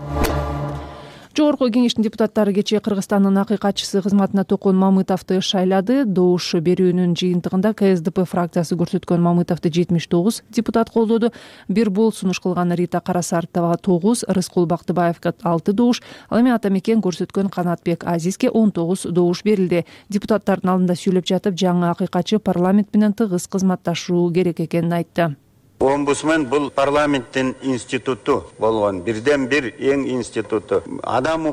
Жогорку кеңештин депутаттары кечээ Кыргызстандын акыйкатчысы кызматына Токон Мамытовду шайлады. Добуш берүүнүн жыйынтыгында КСДП фракциясы көрсөткөн Мамытовду 79 депутат колдоду. Бир бол сунуш кылган Рита Карасартова 9, Рыскул Бактыбаевга 6 добуш, ал эми ата мекен көрсөткөн Канатбек Азизге 19 добуш берилди. Депутаттардын алдында сүйлөп жатып, жаңы акыйкатчы парламент менен тыгыз кызматташуу керек экенин айтты. Омбудсмен бул парламенттин институту болгон, бирден бир эң институту. Адам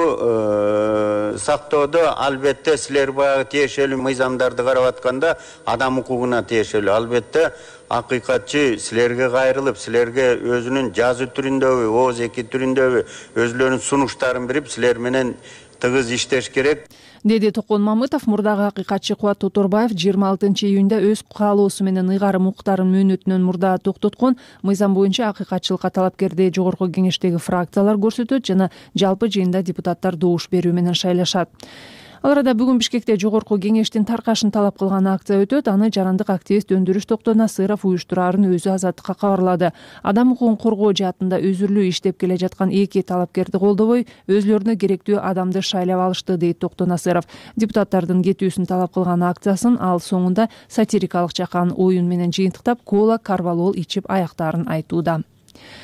укугу сактоодо албетте силер баягы тиешелүү мыйзамдарды карап атканда адам укугуна тиешелүү. Албетте акыйкатчы силерге кайрылып, силерге өзүнүн жазуу түрүндөбү, ооз-эки түрүндөбү өзлөрүнүн сунуштарын берип, силер менен тыгыз иштеш керек, деди Токон Мамытов. Мурдагы акыйкатчы Кубат Тоторбаев 26-июнда өз каалоосу менен ыйгарым укуктарын мөөнөтүнөн мурда токтоткон. Мыйзам боюнча акыйкатчылыкка талапкерди жогорку кеңештеги фракциялар көрсөтөт жана жалпы жыйында депутаттар добуш берүү менен шайлашат. Ал арада бүгүн Бишкекте жогорку кеңештин таркашын талап кылган акция өтөт. Аны жарандык активист Өндүрүш Токтон Насыров уюштураарын өзү Азаттыкка кабарлады. Адам укугун коргоо жаатында өзүрлүү иштеп келе жаткан эки талапкерди колдобой, өзлөрүнө керектүү адамды шайлап алышты, дейт Токтон Насыров. Депутаттардын кетүүсүн талап кылган акциясын ал соңунда сатирикалык жакан оюн менен жыйынтыктап, кола, карвалол ичип аяктаарын айтууда.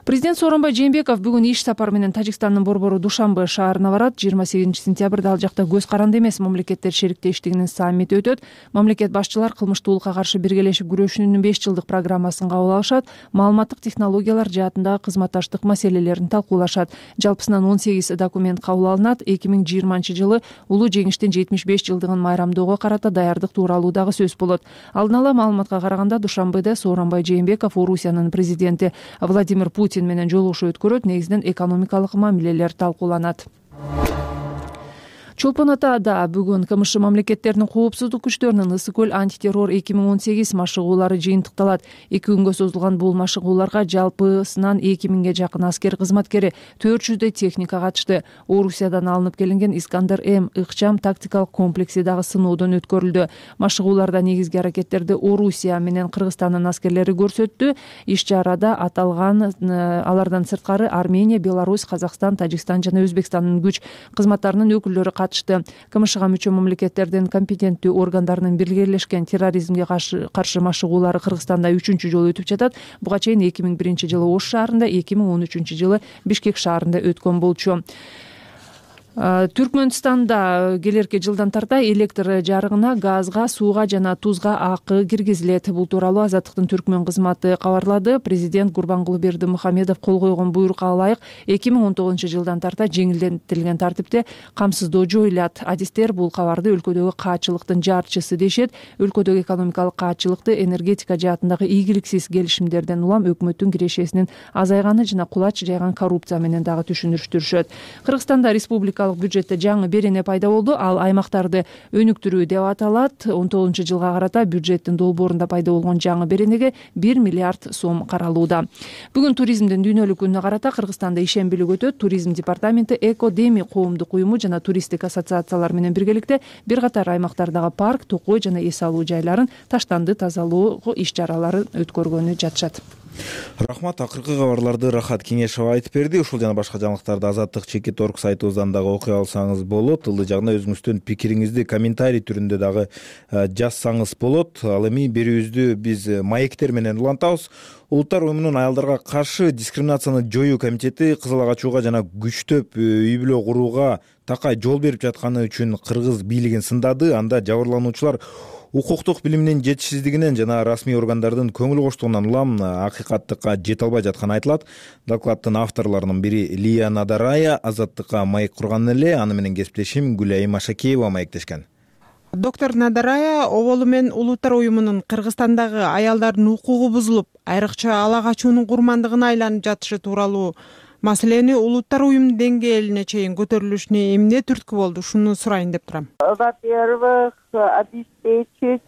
Президент Сооронбай Жээнбеков бүгүн иш сапары менен Тажикстандын борбору Душанбе шаарына барат. 28-сентябрда ал жакта көз каранды эмес мамлекеттер шериктештигинин саммити өтөт. Мамлекет башчылар кылмыштуулукка каршы биргелешип күрөшүүнүн 5 жылдык программасын кабыл алышат. Маалыматтык технологиялар жаатындагы кызматташтык маселелерин талкуулашат. Жалпысынан 18 документ кабыл алынат. 2020-жылы улуу жеңиштин 75 жылдыгын майрамдоого карата даярдык тууралуу дагы сөз болот. Алдын ала маалыматка караганда Душанбеде Сооронбай Жээнбеков Орусиянын президенти Владимир Путин менен жолугушуу өткөрөт. Негизинен экономикалык мамилелер талкууланат. Чолпон Атада бүгүн КМШ мамлекеттеринин коопсуздук күчтөрүнүн Ысык көл антитеррор 2018 машыгуулары жыйынтыкталат. 2 күнгө созулган бул машыгууларга жалпысынан 2000ге жакын аскер кызматкери, 400дөй техника катышты. Орусиядан алынып келинген Искандер М ыкчам тактикалык комплекси дагы сыноодон өткөрүлдү. Машыгууларда негизги аракеттерди Орусия менен Кыргызстандын аскерлери көрсөттү. Иш чарада аталган алардан сырткары Армения, Беларусь, Казакстан, Тажикстан жана Өзбекстандын күч кызматтарынын өкүлдөрү катышты. КМШга мүчө мамлекеттердин компетенттүү органдарынын биргелешкен терроризмге каршы машыгуулары Кыргызстанда 3-чү жолу өтүп жатат. Буга чейин 2001-жылы Ош шаарында, 2013-жылы Бишкек шаарында өткөн болчу. Түркмөнстанда келерки жылдан тарта электр жарыгына, газга, сууга жана тузга акы киргизилет. Бул тууралуу Азаттыктын түркмөн кызматы кабарлады. Президент Гурбангулы Бердимухамедов кол койгон буйрукка ылайык 2019-жылдан тарта жеңилдетилген тартипте камсыздоо жоюлат. Адистер бул кабарды өлкөдөгү каатчылыктын жарчысы дешет. Өлкөдөгү экономикалык каатчылыкты энергетика жаатындагы ийгиликсиз келишимдерден улам өкмөттүн кирешесинин азайганы жана кулач жайган коррупция менен дагы түшүндүрүштүрүшөт. Кыргызстанда республика бюджетте жаңы берене пайда болду. Ал аймактарды өнүктүрүү деп аталат. 19-жылга карата бюджеттин долбоорунда пайда болгон жаңы беренеге 1 миллиард сом каралууда. Бүгүн туризмдин дүйнөлүк күнүнө карата Кыргызстанда ишембилик өтөт. Туризм департаменти Экодеми коомдук уюму жана туристтик ассоциациялар менен биргеликте бир катар аймактардагы парк, токой жана эс алуу жайларын таштанды тазалоо иш чараларын өткөргөнү жатышат. Рахмат, акыркы кабарларды Рахат Кеңешова айтып берди. Ушул жана башка жаңылыктарды Азаттык /Org сайтыбыздан дагы окуй алсаңыз болот. Тылды жагына өзүңүздүн пикириңизди комментарий түрүндө дагы жазсаңыз болот. Ал эми берүүбүздү биз маектер менен улантабыз. Улуттар уюмунун аялдарга каршы дискриминацияны жоюу комитети кызыл ак ачууга жана күчтөп үй бүлө курууга такай жол берип жатканы үчүн кыргыз бийлигин сындады. Анда жабырлануучулар укуктук билиминин жетишсиздигинен жана расмий органдардын көңүл коштугунан улам акыйкаттыкка жете албай жатканы айтылат. Докладдын авторлорунун бири Лия Надарая Азаттыкка маек курган эле. Аны менен кесиптешим Гүлайым Ашакеева маектешкен. Доктор Надарая оболу менен Улуттар уюмунун Кыргызстандагы аялдардын укугу бузулуп, айрыкча ала качуунун курмандыгына айланып жатышы тууралуу маселени Улуттар уюму деңгээлине чейин көтөрүлүшүнө эмне түрткү болду? Шуну сурайын деп турам. Во-первых, обеспечить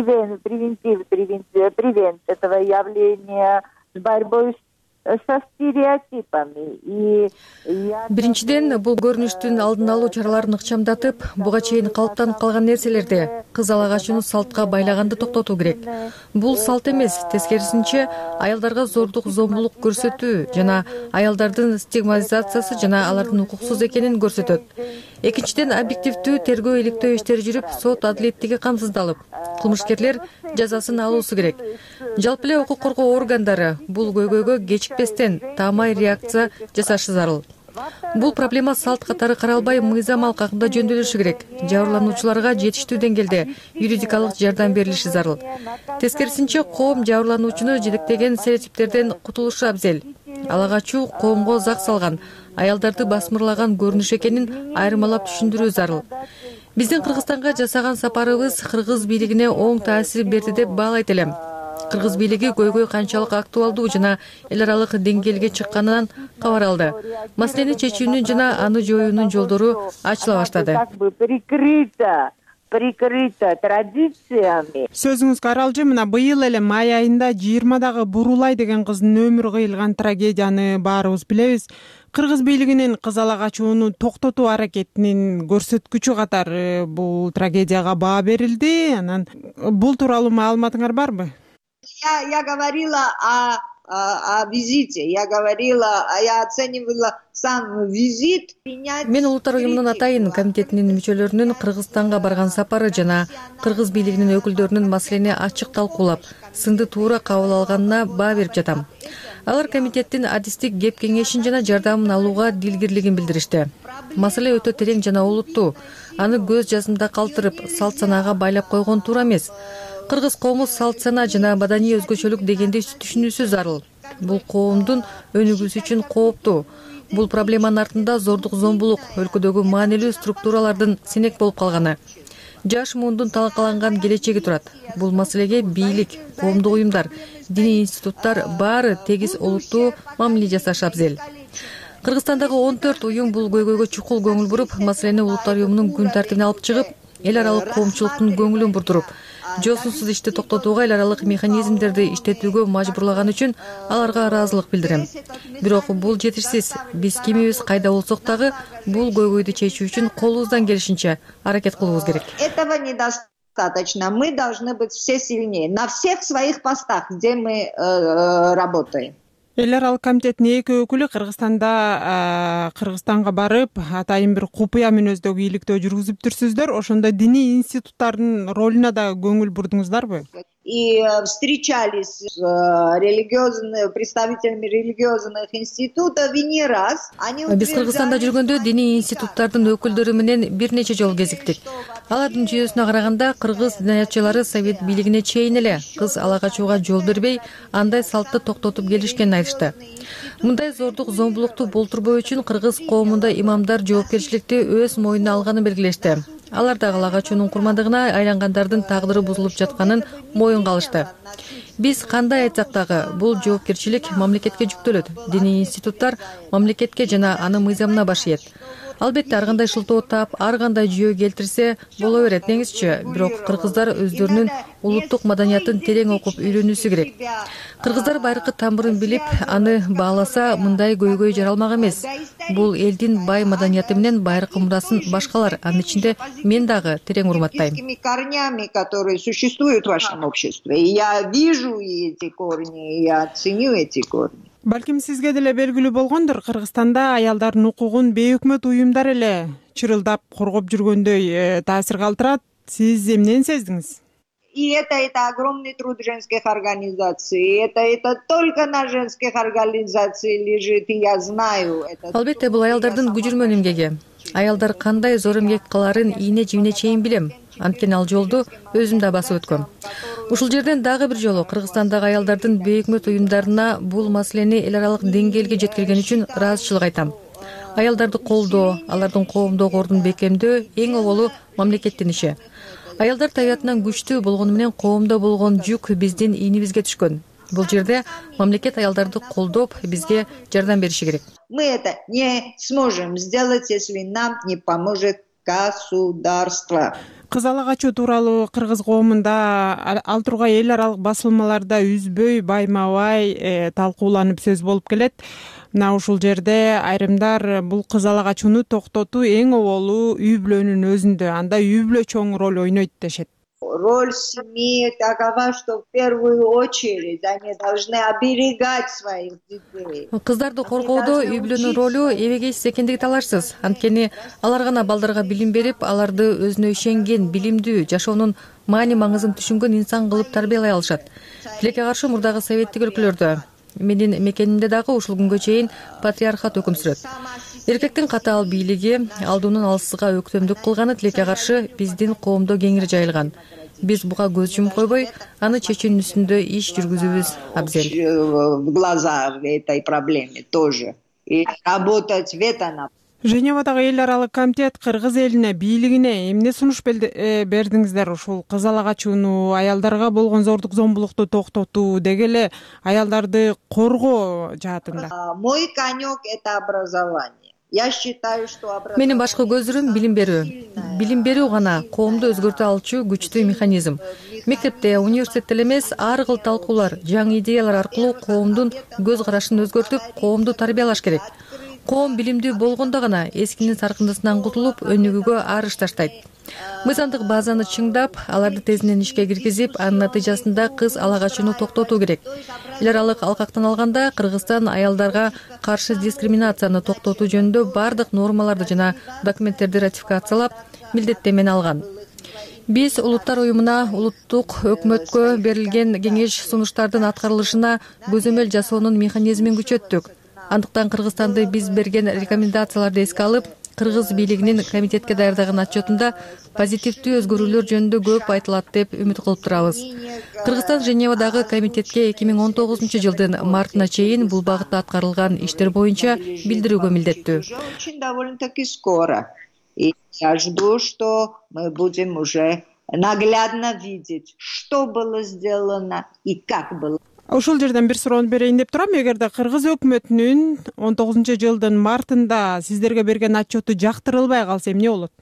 превент этого явления с борьбой со стереотипами. Биринчиден, бул көрүнүштүн алдын алуу чараларын ыкчамдатып, буга чейин калыптанып калган нерселерди кыз ала качууну салтка байлаганды токтотуу керек. Бул салт эмес, тескерисинче аялдарга зордук, зомбулук көрсөтүү жана аялдардын стигматизациясы жана алардын укуксуз экенин көрсөтөт. Экинчиден, объективдүү тергөө иликтөө иштери жүрүп, сот адилеттиги камсыздалып, кылмышкерлер жазасын алуусу керек. Жалпы эле укук коргоо органдары бул көйгөйгө кечикпестен таамай реакция жасашы зарыл. Бул проблема салт катары каралбай, мыйзам алкагында жөндөлүшү керек. Жабырлануучуларга жетиштүү деңгээлде юридикалык жардам берилиши зарыл. Тескерисинче, коом жабырлануучуну жетектеген стереотиптерден кутулушу абзел. Ала качуу коомго зак салган, аялдарды басмырлаган көрүнүш экенин айырмалап түшүндүрүү зарыл. Биздин Кыргызстанга жасаган сапарыбыз кыргыз бийлигине оң таасир берди деп баалайт элем. Кыргыз бийлиги көйгөй канчалык актуалдуу жана эл аралык деңгээлге чыкканынан кабар алды. Маселени чечүүнүн жана аны жоюунун жолдору ачыла баштады. Прикрыто традициями. Сөзүңүзгө аралжы, мына быйыл эле май айында 20-дагы Бурулай деген кыздын өмүрү кыйылган трагедияны баарыбыз билебиз. Кыргыз бийлигинин кыз ала качууну токтотуу аракетинин көрсөткүчү катары бул трагедияга баа берилди. Анан бул тууралуу маалыматыңар барбы? Я говорила о визите, я оценивала сам визит. Мен Улуттар уюмунун атайын комитетинин мүчөлөрүнүн Кыргызстанга барган сапары жана кыргыз бийлигинин өкүлдөрүнүн маселени ачык талкуулап, сынды туура кабыл алганына баа берип жатам. Алар комитеттин адистик кеп кеңешин жана жардамын алууга дилгирлигин билдиришти. Маселе өтө терең жана олуттуу. Аны көз жазымда калтырып, салт санаага байлап койгон туура эмес. Кыргыз коому салт сана жана маданий өзгөчөлүк дегенди түшүнүүсү зарыл. Бул коомдун өнүгүүсү үчүн кооптуу. Бул проблеманын артында зордук зомбулук, өлкөдөгү маанилүү структуралардын сенек болуп калганы. Жаш муундун талкаланган келечеги турат. Бул маселеге бийлик, коомдук уюмдар, диний институттар баары тегиз олуттуу мамиле жасашы абзел. Кыргызстандагы 14 уюм бул көйгөйгө чукул көңүл буруп, маселени улуттар уюмунун күн тартибине алып чыгып, эл аралык коомчулуктун көңүлүн бурдуруп, жосунсуз ишти токтотууга эл аралык механизмдерди иштетүүгө мажбурлаган үчүн аларга ыраазылык билдирем. Бирок бул жетишсиз. Биз кимибиз кайда болсок дагы бул көйгөйдү чечүү үчүн колубуздан келишинче аракет кылуубуз керек. Этого недостаточно. Мы должны быть все сильнее на всех своих постах, где мы работаем. Эл аралык комитеттин эки өкүлү Кыргызстанга барып, атайын бир купуя мүнөздөгү бийликтөө жүргүзүптүрсүздөр. Ошондо диний институттардын ролуна да көңүл бурдуңуздарбы? И встречались с представителями религиозных институтов и не раз. Биз Кыргызстанда жүргөндө диний институттардын өкүлдөрү менен бир нече жолу кезиктик. Алардын жүйөсүнө караганда кыргыз диниятчылары совет бийлигине чейин эле кыз ала качууга жол бербей, андай салтты токтотуп келишкенин айтышты. Мындай зордук зомбулукту болтурбоо үчүн кыргыз коомунда имамдар жоопкерчиликти өз мойнуна алганын белгилешти. Алар дагы ала качуунун курмандыгына айлангандардын тагдыры бузулуп жатканын моюнга алышты. Биз кандай айтсак дагы бул жоопкерчилик мамлекетке жүктөлөт. Диний институттар мамлекетке жана анын мыйзамына баш ийет. Албетте ар кандай шылтоо таап, ар кандай жүйө келтирсе боло берет деңизчи. Бирок кыргыздар өздөрүнүн улуттук маданиятын терең окуп үйрөнүүсү керек. Кыргыздар байыркы тамырын билип, аны бааласа, мындай көйгөй жаралмак эмес. Бул элдин бай маданияты менен байыркы мурасын башкалар, анын ичинде мен дагы терең урматтайм. Корнями, которые существуют в вашем обществе. Я вижу эти корни, я ценю эти корни. Балким сизге деле белгилүү болгондур, Кыргызстанда аялдардын укугун бейөкмөт уюмдар эле чырылдап коргоп жүргөндөй таасир калтырат. Сиз эмнени сездиңиз? И это огромный труд женских организаций. Это только на женских организациях лежит, и я знаю. Албетте бул аялдардын күжүрмөн эмгеги. Аялдар кандай зор эмгек кыларын ийне жибине чейин билем. Анткени ал жолду өзүм да басып өткөм. Ушул жерден дагы бир жолу Кыргызстандагы аялдардын бейөкмөт уюмдарына бул маселени эл аралык деңгээлге жеткирген үчүн ыраазычылык айтам. Аялдарды колдоо, алардын коомдогу ордун бекемдөө эң оболу мамлекеттин иши. Аялдар табиятынан күчтүү болгону менен коомдо болгон жүк биздин ийнибизге түшкөн. Бул жерде мамлекет аялдарды колдоп, бизге жардам бериши керек. Мы это не сможем сделать, если нам не поможет государство. Кыз ала качуу тууралуу кыргыз коомунда ал тургай эл аралык басылмаларда үзбөй байма-бай талкууланып сөз болуп келет. Мына ушул жерде айрымдар бул кыз ала качууну токтотуу эң оболу үй бүлөнүн өзүндө, анда үй бүлө чоң роль ойнойт дешет. Роль семьи такова, что в первую очередь они должны оберегать своих детей. Кыздарды коргоодо үй бүлөнүн ролу эбегейсиз экендиги талашсыз. Анткени алар гана балдарга билим берип, аларды өзүнө ишенген, билимдүү, жашоонун маани маңызын түшүнгөн инсан кылып тарбиялай алышат. Тилекке каршы мурдагы советтик өлкөлөрдө, менин мекенимде дагы ушул күнгө чейин патриархат өкүм сүрөт. Эркектин катаал бийлиги алдуунун алсызга өктөмдүк кылганы тилекке каршы биздин коомдо кеңири жайылган. Биз буга көз жумуп койбой, аны чечүүнүн үстүндө иш жүргүзүүбүз абзел. В глаза этой проблеме тоже. И работать в этом. Женевадагы эл аралык комитет кыргыз элине, бийлигине эмне сунуш бердиңиздер? Ушул кыз ала качууну, аялдарга болгон зордук зомбулукту токтотуу, деги эле аялдарды коргоо жаатында. Мой конек это образование. Я считаю, что менин башкы көзүрүм билим берүү. Билим берүү гана коомду өзгөртө алчу күчтүү механизм. Мектепте, университетте эмес, ар кыл талкуулар, жаңы идеялар аркылуу коомдун көз карашын өзгөртүп, коомду тарбиялаш керек. Коом билимдүү болгондо гана эскинин саркындысынан кутулуп, өнүгүүгө арыш таштайт. Мыйзамдык базаны чыңдап, аларды тезинен ишке киргизип, анын натыйжасында кыз ала качууну токтотуу керек. Эл аралык алкактан алганда Кыргызстан аялдарга каршы дискриминацияны токтотуу жөнүндө бардык нормаларды жана документтерди ратификациялап, милдеттенмени алган. Биз улуттар уюмуна улуттук өкмөткө берилген кеңеш сунуштардын аткарылышына көзөмөл жасоонун механизмин күчөттүк. Андыктан Кыргызстанды биз берген рекомендацияларды эске алып, кыргыз бийлигинин комитетке даярдаган отчетунда позитивдүү өзгөрүүлөр жөнүндө көп айтылат деп үмүт кылып турабыз. Кыргызстан Женевадагы комитетке 2019-жылдын мартына чейин бул багытта аткарылган иштер боюнча билдирүүгө милдеттүү. Довольно-таки скоро. И я жду, что мы будем уже наглядно видеть, что было сделано и как было. Ушул жерден бир суроону берейин деп турам. Эгерде кыргыз өкмөтүнүн 19-жылдын мартында сиздерге берген отчету жактырылбай калса эмне болот?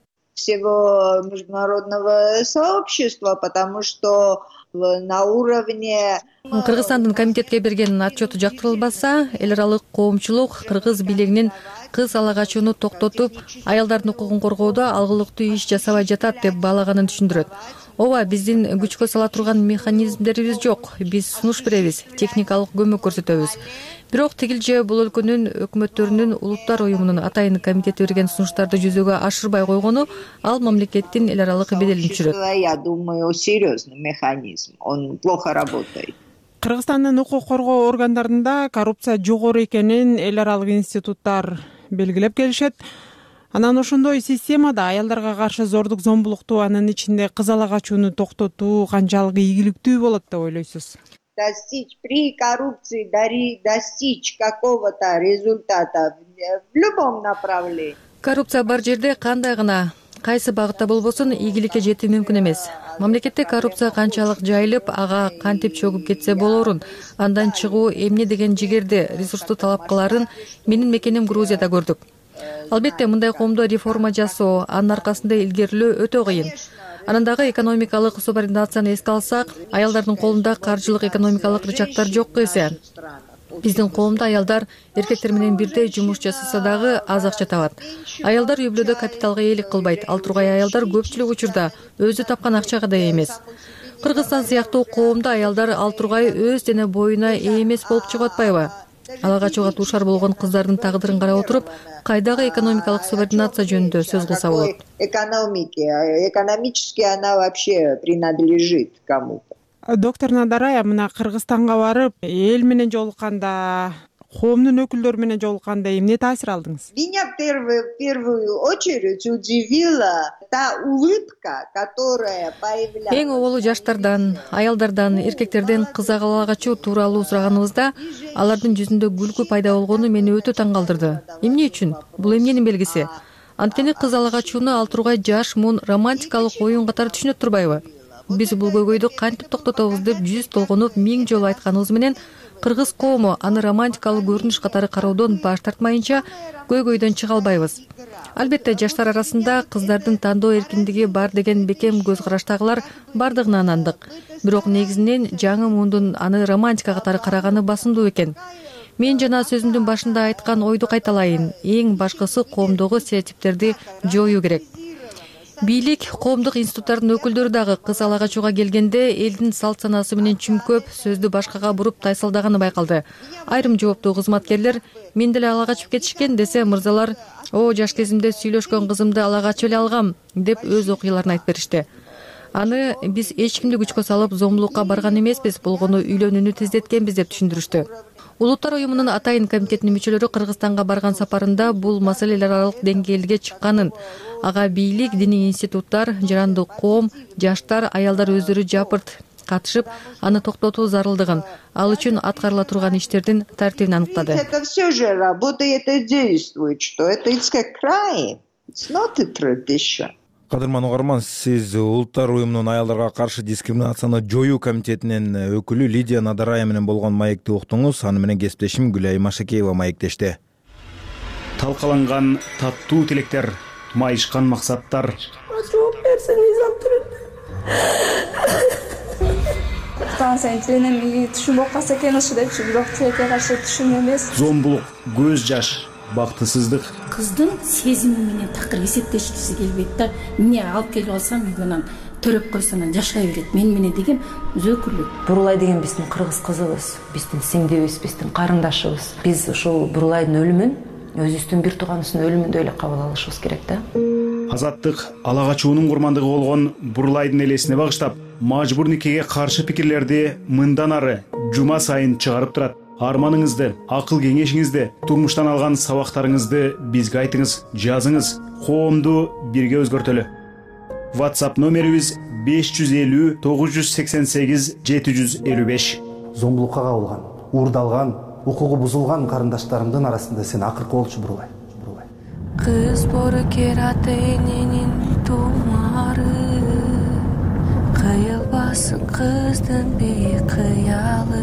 Всего международного сообщества, потому что на уровне Кыргызстандын комитетке берген отчету жактырылбаса, эл аралык коомчулук кыргыз бийлигинин кыз ала качууну токтотуп, аялдардын укугун коргоодо алгылыктуу иш жасабай жатат деп баалаганын түшүндүрөт. Ооба, биздин күчкө сала турган механизмдерибиз жок. Биз сунуш беребиз, техникалык көмөк көрсөтөбүз. Бирок тигилже бул өлкөнүн өкмөттөрүнүн улуттар уюмунун атайын комитети берген сунуштарды жүзөгө ашырбай койгону ал мамлекеттин эл аралык беделин түшүрөт. Я думаю, серьезный механизм. Он плохо работает. Кыргызстандын укук коргоо органдарында коррупция жогору экенин эл аралык институттар белгилеп келишет. Анан ошондой системада аялдарга каршы зордук зомбулукту, анын ичинде кыз ала качууну токтотуу канчалык ийгиликтүү болот деп ойлойсуз? Достичь при коррупции, достичь какого-то результата в любом направлении. Коррупция бар жерде кандай гана кайсы багытта болбосун ийгиликке жетүү мүмкүн эмес. Мамлекетте коррупция канчалык жайылып, ага кантип чөгүп кетсе болорун, андан чыгуу эмне деген жигерди, ресурсту талап кыларын менин мекеним Грузияда көрдүк. Албетте, мындай коомдо реформа жасоо, анын аркасында илгерилөө өтө кыйын. Анан дагы экономикалык субординацияны эске алсак, аялдардын колунда каржылык экономикалык рычагдар жок эсе. Биздин коомдо аялдар эркектер менен бирдей жумуш жасаса дагы аз акча табат. Аялдар үй бүлөдө капиталга ээлик кылбайт. Ал тургай аялдар көпчүлүк учурда өзү тапкан акчага да ээ эмес. Кыргызстан сыяктуу коомдо аялдар ал тургай өз дене боюна ээ эмес болуп чыгып атпайбы? Ала качууга дуушар болгон кыздардын тагдырын карап отуруп, кайдагы экономикалык субординация жөнүндө сөз кылса болот. Экономически она вообще принадлежит кому-то. Доктор Надарая, мына Кыргызстанга барып, эл менен жолукканда, коомдун өкүлдөрү менен жолукканда эмне таасир алдыңыз? Меня в первую очередь удивила та улыбка, которая появлялась. Эң оболу жаштардан, аялдардан, эркектерден кыз ала качуу тууралуу сураганыбызда алардын жүзүндө күлкү пайда болгону мени өтө таң калтырды. Эмне үчүн? Бул эмненин белгиси? Анткени кыз ала качууну ал тургай жаш, мун, романтикалык оюн катары түшүнөт турбайбы? Биз бул көйгөйдү кантип токтотобуз деп жүз толгонуп 1000 жолу айтканыбыз менен кыргыз коому аны романтикалык көрүнүш катары кароодон баш тартмайынча көйгөйдөн чыга албайбыз. Албетте, жаштар арасында кыздардын тандоо эркиндиги бар деген бекем көз караштагылар бардыгына нандык. Бирок негизинен жаңы муундун аны романтика катары караганы басымдуу экен. Мен жана сөзүмдүн башында айткан ойду кайталайын. Эң башкысы коомдогу стереотиптерди жоюу керек. Бийлик, коомдук институттардын өкүлдөрү дагы кыз ала качууга келгенде элдин салт санаасы менен чүмкөп, сөздү башкага буруп тайсалдаганы байкалды. Айрым жооптуу кызматкерлер мен деле ала качып кетишкен десе, мырзалар, "О, жаш кезимде сүйлөшкөн кызымды ала качып эле алгам" деп өз окуяларын айтып беришти. Аны биз эч кимди күчкө салып зомбулукка барган эмеспиз, болгону үйлөнүүнү тездеткенбиз деп түшүндүрүштү. Улуттар уюмунун атайын комитетинин мүчөлөрү Кыргызстанга барган сапарында бул маселе эл аралык деңгээлге чыкканын, ага бийлик, диний институттар, жарандык коом, жаштар, аялдар өздөрү жапырт катышып, аны токтотуу зарылдыгын, ал үчүн аткарыла турган иштердин тартибин аныктады. Это все же работает и действует, что это it's a crime. It's not a tradition. Кадырман угарман, сиз улуттар уюмунун аялдарга каршы дискриминацияны жоюу комитетинин өкүлү Лидия Надарая менен болгон маекти уктуңуз. Аны менен кесиптешим Гүлай Машакеева маектешти. Талкаланган таттуу тилектер, майышкан максаттар. Жооп берсеңиз сен тиленем түшүнүп калса экен ушу депчи, бирок тилекке каршы түшүм эмес. Зомбулук, көз жаш, бактысыздык. Кыздын сезими менен такыр эсептешкиси келбейт да. Эмне алып келип алсам үйгө төрөп койсо жашай берет. Мен менен деген өзөкүлүк. Бурулай деген биздин кыргыз кызыбыз, биздин сиңдибиз, биздин карындашыбыз. Биз ушул Бурулайдын өлүмүн өзүбүздүн бир тууганыбыздын өлүмүндөй эле кабыл алышыбыз керек да. азаттык ала качуунун курмандыгы болгон Бурлайдын элесине багыштап, мажбур никеге каршы пикирлерди мындан ары жума сайын чыгарып турат. Арманыңызды, акыл кеңешиңизди, турмуштан алган сабактарыңызды бизге айтыңыз, жазыңыз. Коомду бирге өзгөртөлү. WhatsApp номерибиз 550 988 755. Зомбулукка кабылган, уурдалган, укугу бузулган карындаштарымдын арасында сен акыркы болчу Бурлай. Кыз боркер ата эненин тумары, кыйылбасын кыздын бейкыялы.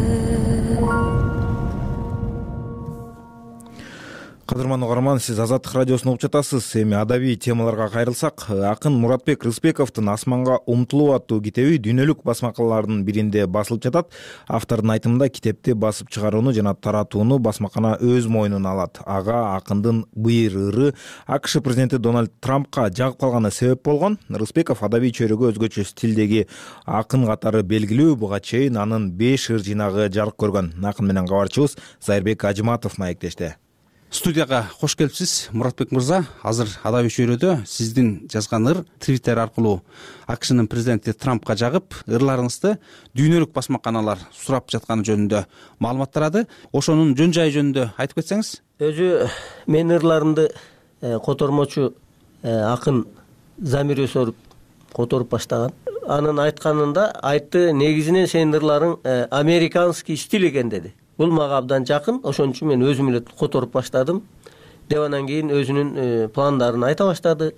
Кадырман угарман, сиз Азаттык радиосун угуп жатасыз. Эми адабий темаларга кайрылсак, акын Муратбек Рысбековдун «Асманга умтулуу» аттуу китеби дүйнөлүк басмаканалардын биринде басылып жатат. Автордун айтымында китепти басып чыгарууну жана таратууну басмакана өз мойнуна алат. Ага акындын быйыр ыры АКШ президенти Дональд Трампка жагып калганы себеп болгон. Рысбеков адабий чөйрөгө өзгөчө стилдеги акын катары белгилүү. Буга чейин анын 5 ыр жыйнагы жарык көргөн. Акын менен кабарчыбыз Зайырбек Ажыматов маектешти. Студияга кош келипсиз, Муратбек мырза. Азыр адабий чөйрөдө сиздин жазган ыр Твиттер аркылуу АКШнын президенти Трампка жагып, ырларыңызды дүйнөлүк басмаканалар сурап жатканы жөнүндө маалымат тарады. Ошонун жөн жайы жөнүндө айтып кетсеңиз. Өзү менин ырларымды котормочу акын Замир Өсөров которуп баштаган. Анын айтканында айтты, негизинен сенин ырларың американский стиль экен деди. Бул мага абдан жакын, ошон үчүн мен өзүм эле которуп баштадым. Деп анан кийин өзүнүн пландарын айта баштады.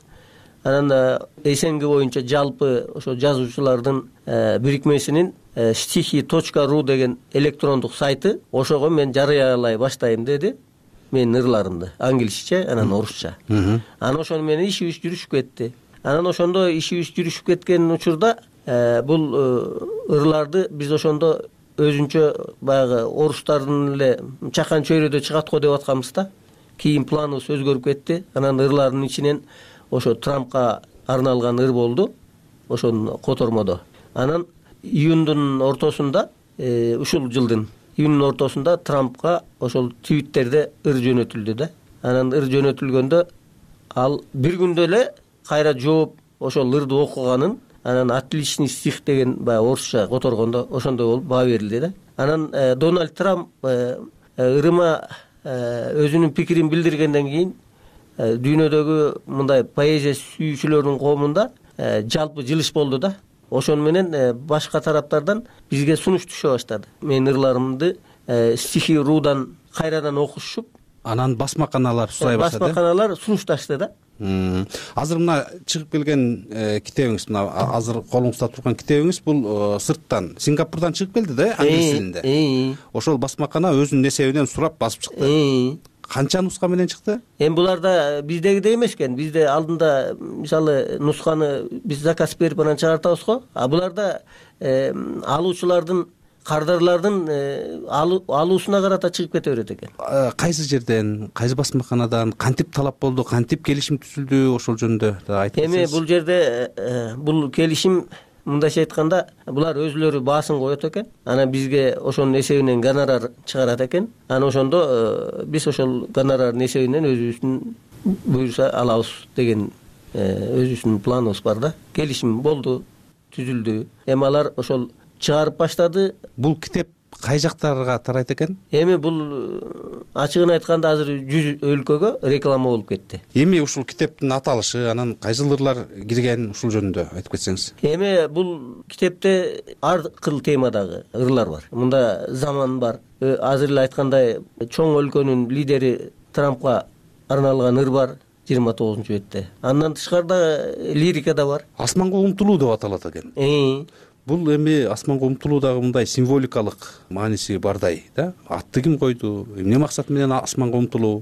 Анан эсенги боюнча жалпы ошо жазуучулардын бирикмесинин stihi.ru деген электрондук сайты, ошого мен жарыялай баштайм деди. Менин ырларымды англисче, анан орусча. Анан ошону менен ишибиз жүрүшүп кетти. Анан ошондо ишибиз жүрүшүп кеткен учурда бул ырларды биз ошондо өзүнчө баягы орустардын эле чакан чөйрөдө чыгат го деп атканбыз да. Кийин планыбыз өзгөрүп кетти. Анан ырлардын ичинен ошо Трампка арналган ыр болду. Ошону котормодо. Анан июндун ортосунда, ушул жылдын июндун ортосунда Трампка ошол Твиттерде ыр жөнөтүлдү да. Анан ыр жөнөтүлгөндө ал бир күндө эле кайра жооп ошол ырды окуганын, анан отличный стих деген баягы орусча которгондо ошондой болуп баа берилди да. Анан Дональд Трамп ырыма өзүнүн пикирин билдиргенден кийин дүйнөдөгү мындай поэзия сүйүүчүлөрдүн коомунда жалпы жылыш болду да. Ошону менен башка тараптардан бизге сунуш түшө баштады. Менин ырларымды stihi.ru'дан кайрадан окушуп, анан басмаканалар сурай баштады. Басмаканалар сунушташты да. Азыр мына чыгып келген китебиңиз, мына азыр колуңузда турган китебиңиз бул сырттан, Сингапурдан чыгып келди да, англис тилинде. Ошол басмакана өзүнүн эсебинен сурап басып чыкты. Канча нуска менен чыкты? Эми буларда биздегидей эмес экен. Бизде алдында мисалы нусканы биз заказ берип анан чыгартабыз го. А буларда алуучулардын, кардарлардын алуусуна карата чыгып кете берет экен. Кайсы жерден, кайсы басмаканадан, кантип талап болду, кантип келишим түзүлдү, ошол жөнүндө айтып кетсеңиз. Эми бул жерде бул келишим мындайча айтканда булар өзүлөрү баасын коет экен. Анан бизге ошонун эсебинен гонорар чыгарат экен. Анан ошондо биз ошол гонорардын эсебинен өзүбүздүн буюрса алабыз деген өзүбүздүн планыбыз бар да. Келишим болду, түзүлдү. Эми алар ошол чыгарып баштады. Бул китеп кай жактарга тарайт экен? Эми бул ачыгын айтканда азыр 100 өлкөгө реклама болуп кетти. Эми ушул китептин аталышы, анан кайсы ырлар кирген, ушул жөнүндө айтып кетсеңиз. Эми бул китепте ар кыл темадагы ырлар бар. Мында заман бар. Азыр эле айткандай чоң өлкөнүн лидери Трампка арналган ыр бар 29-бетте. Андан тышкарда лирика да бар. Асманга умтулуу деп аталат экен. Бул эми асманга умтулуудагы мындай символикалык мааниси бардай да. Атты ким койду? Эмне максат менен асманга умтулуу?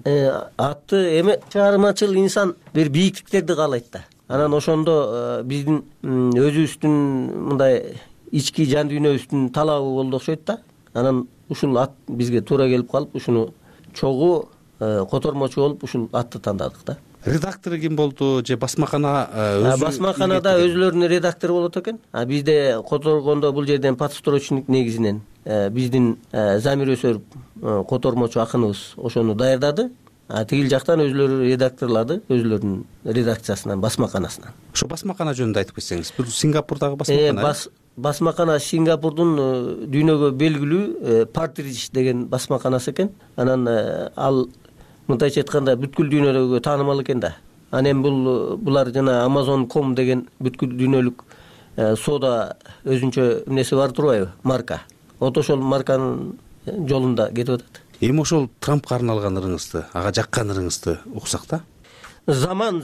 Атты эми чыгармачыл инсан бир бийиктиктерди каалайт да. Анан ошондо биздин өзүбүздүн мындай ички жан дүйнөбүздүн талабы болду окшойт да. Анан ушул ат бизге туура келип калып, ушуну чогуу котормочу болуп ушул атты тандадык да. Редактору ким болду же басмакана өзү? Басмаканада өзүлөрүнүн редактору болот экен. Бизде которгондо бул жерден подстрочник негизинен биздин Замир Өсөров котормочу акыныбыз ошону даярдады. тигил жактан өзүлөрү редакторлорду өзүлөрүнүн редакциясынан, басмаканасынан. Ошо басмакана жөнүндө айтып кетсеңиз. Бул Сингапурдагы басмакана. Басмакана Сингапурдун дүйнөгө белгилүү Партридж деген басмаканасы экен. Анан ал мындайча айтканда бүткүл дүйнөдөгү таанымал экен да. Анан булар жана Amazon.com деген бүткүл дүйнөлүк соода өзүнчө эмнеси бар турбайбы? Марка. Вот ошол марканын жолунда кетип атат. Эми ошол Трампка арналган ырыңызды, ага жаккан ырыңызды уксак да. Заман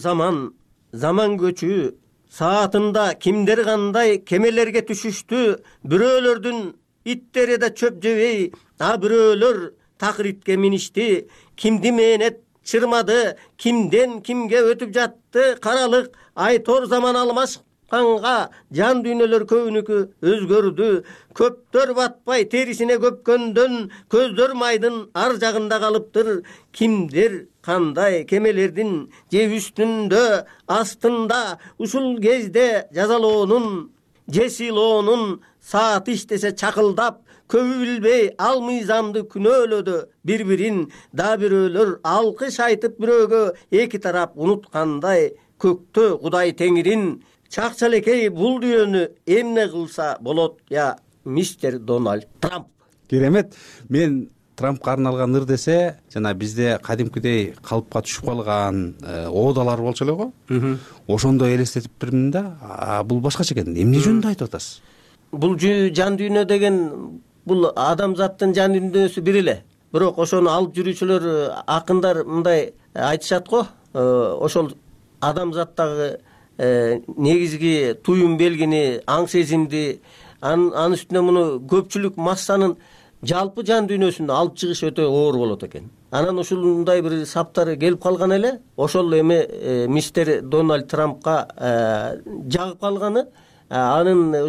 көчү, саатында кимдер кандай кемелерге түшүштү, бирөөлөрдүн иттери да чөп жебей, бирөөлөр такыритке миништи, кимди мээнет чырмады, кимден кимге өтүп жатты каралык, айтор заман алмашканга жан дүйнөлөр көбүнүкү өзгөрдү, көптөр батпай терисине көпкөндөн көздөр майдын ар жагында калыптыр, кимдер кандай кемелердин же үстүндө астында ушул кезде жазалоонун же сыйлоонун сааты иштесе чакылдап, көбү билбей ал мыйзамды күнөөлөдү бир-бирин, да бирөөлөр алкыш айтып бирөөгө эки тарап унуткандай, көктө Кудай Теңирин чакчалекей бул дүйнөнү эмне кылса болот я мистер Дональд Трамп. Керемет. Мен Трампка арналган ыр десе, жана бизде кадимкидей калыпка түшүп калган оодалар болчу эле го. Ошондой элестетип бермин да. Бул башкача экен. Эмне жөнүндө айтып атасыз? Бул жан дүйнө деген бул адамзаттын жан дүйнөсү бир эле. Бирок ошону алып жүрүүчүлөр, акындар мындай айтышат го. Ошол адамзаттагы негизги туюм белгини, аң сезимди, анын үстүнө муну көпчүлүк массанын жалпы жан дүйнөсүн алып чыгыш өтө оор болот экен. Анан ушундай бир саптар келип калган эле. Ошол эми мистер Дональд Трампка жагып калганы, аны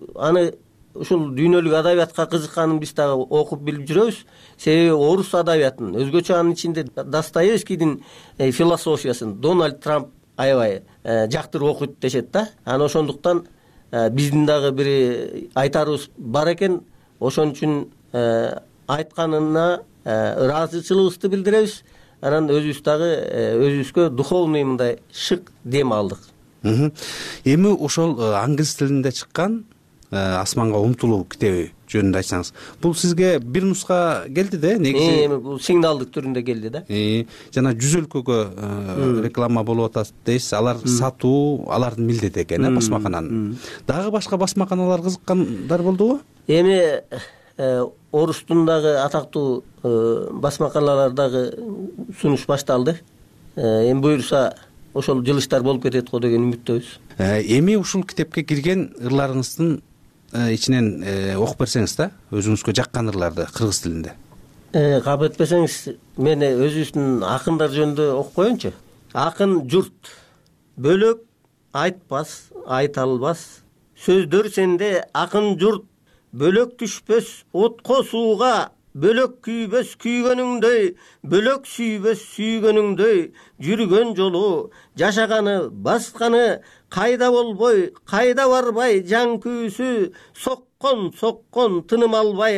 ушул дүйнөлүк адабиятка кызыкканын биз дагы окуп билип жүрөбүз. Себеби орус адабиятын, өзгөчө анын ичинде Достоевскийдин философиясын Дональд Трамп аябай жактырып окуйт дешет да. Анан ошондуктан биздин дагы бир айтарыбыз бар экен. Ошон үчүн айтканына ыраазычылыгыбызды билдиребиз. Анан өзүбүз дагы өзүбүзгө духовный мындай шык дем алдык. Эми ошол англис тилинде чыккан Асманга умтулуу китеби жөнүндө айтсаңыз. Бул сизге бир нуска келди да, негизи. Эми бул сигналдык түрүндө келди да. Жана 100 өлкөгө реклама болуп атат дейсиз. Алар сатуу, алардын милдети экен, басмакананын. Дагы башка басмаканалар кызыккандар болдубу? Эми орустун дагы атактуу басмаканалар дагы сунуш башталды. Эми буюрса ошол жылыштар болуп кетет го деген үмүттөбүз. Эми ушул китепке кирген ырларыңыздын ичинен окуп берсеңиз да, өзүңүзгө жаккан ырларды кыргыз тилинде. Кабыл этпесеңиз, мен өзүбүздүн акындар жөнүндө окуп коеюнчу. Акын журт бөлөк айтпас, айта албас. Сөздөр сенде акын журт бөлөк түшпөс отко сууга, бөлөк күйбөс күйгөнүңдөй, бөлөк сүйбөс сүйгөнүңдөй, жүргөн жолу, жашаганы, басканы, кайда болбой, кайда барбай, жан күйүүсү, соккон, тыным албай,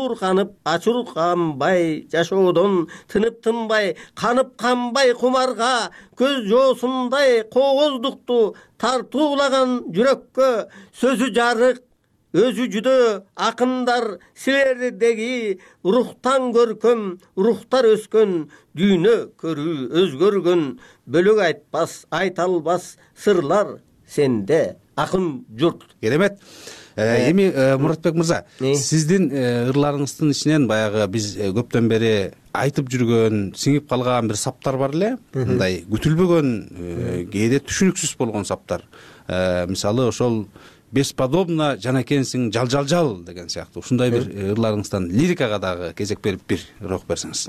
ачурканбай, жашоодон тынып тынбай, канып канбай кумарга, көз жоосундай кооздукту тартуулаган жүрөккө, сөзү жарык, өзү жүдө акындар силердеги рухтан көркөм, рухтар өскөн, дүйнө көрүү өзгөргөн, бөлөк айтпас, айта албас сырлар сенде акын журт. Керемет. Эми Муратбек мырза, сиздин ырларыңыздын ичинен баягы биз көптөн бери айтып жүргөн, сиңип калган бир саптар бар эле. Мындай күтүлбөгөн, кээде түшүнүксүз болгон саптар. Мисалы ошол бесподобно жан экенсиң, жал деген сыяктуу. Ушундай бир ырларыңыздан лирикага дагы кезек берип бир окуп берсеңиз.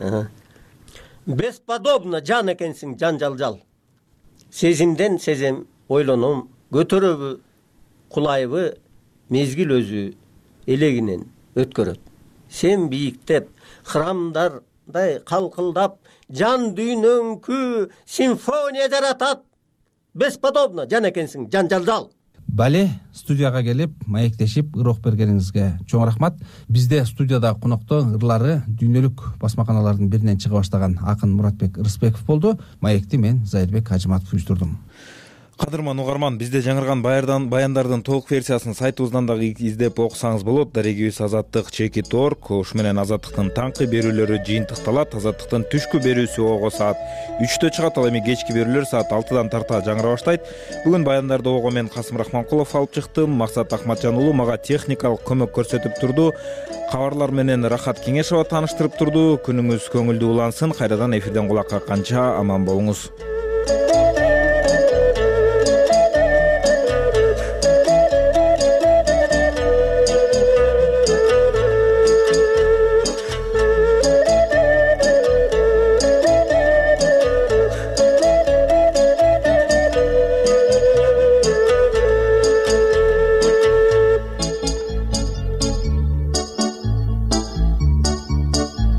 Бесподобно жан экенсиң, жал. Сезимден сезем, ойлоном, көтөрөбү, кулайбы, мезгил өзү элегинен өткөрөт. Сен бийиктеп, храмдардай калкылдап, жан дүйнөңкү симфония жаратат. Бесподобно жан экенсиң, жал. бале студияга келип маектешип ырок бергениңизге чоң рахмат. Бизде студияда конокто ырлары дүйнөлүк басмаканалардын биринен чыга баштаган акын Муратбек Рыспеков болду. Маекти мен Зайырбек Ажыматов уюштурдум. Кадырман угарман, бизде жаңырган баяндардын толук версиясын сайтыбыздан дагы издеп окусаңыз болот. Дарегибиз Азаттык.org. Ушу менен Азаттыктын таңкы берүүлөрү жыйынтыкталат. Азаттыктын түшкү берүүсү ого саат 3-тө чыгат, ал эми кечки берүүлөр саат 6-дан тарта жаңыра баштайт. Бүгүн баяндарды ого мен Касым Рахманкулов алып чыктым. Максат Акматжан уулу мага техникалык көмөк көрсөтүп турду. Кабарлар менен Рахат Кеңешова тааныштырып турду. Күнүңүз көңүлдүү улансын. Кайрадан эфирден кулак какканча аман болуңуз.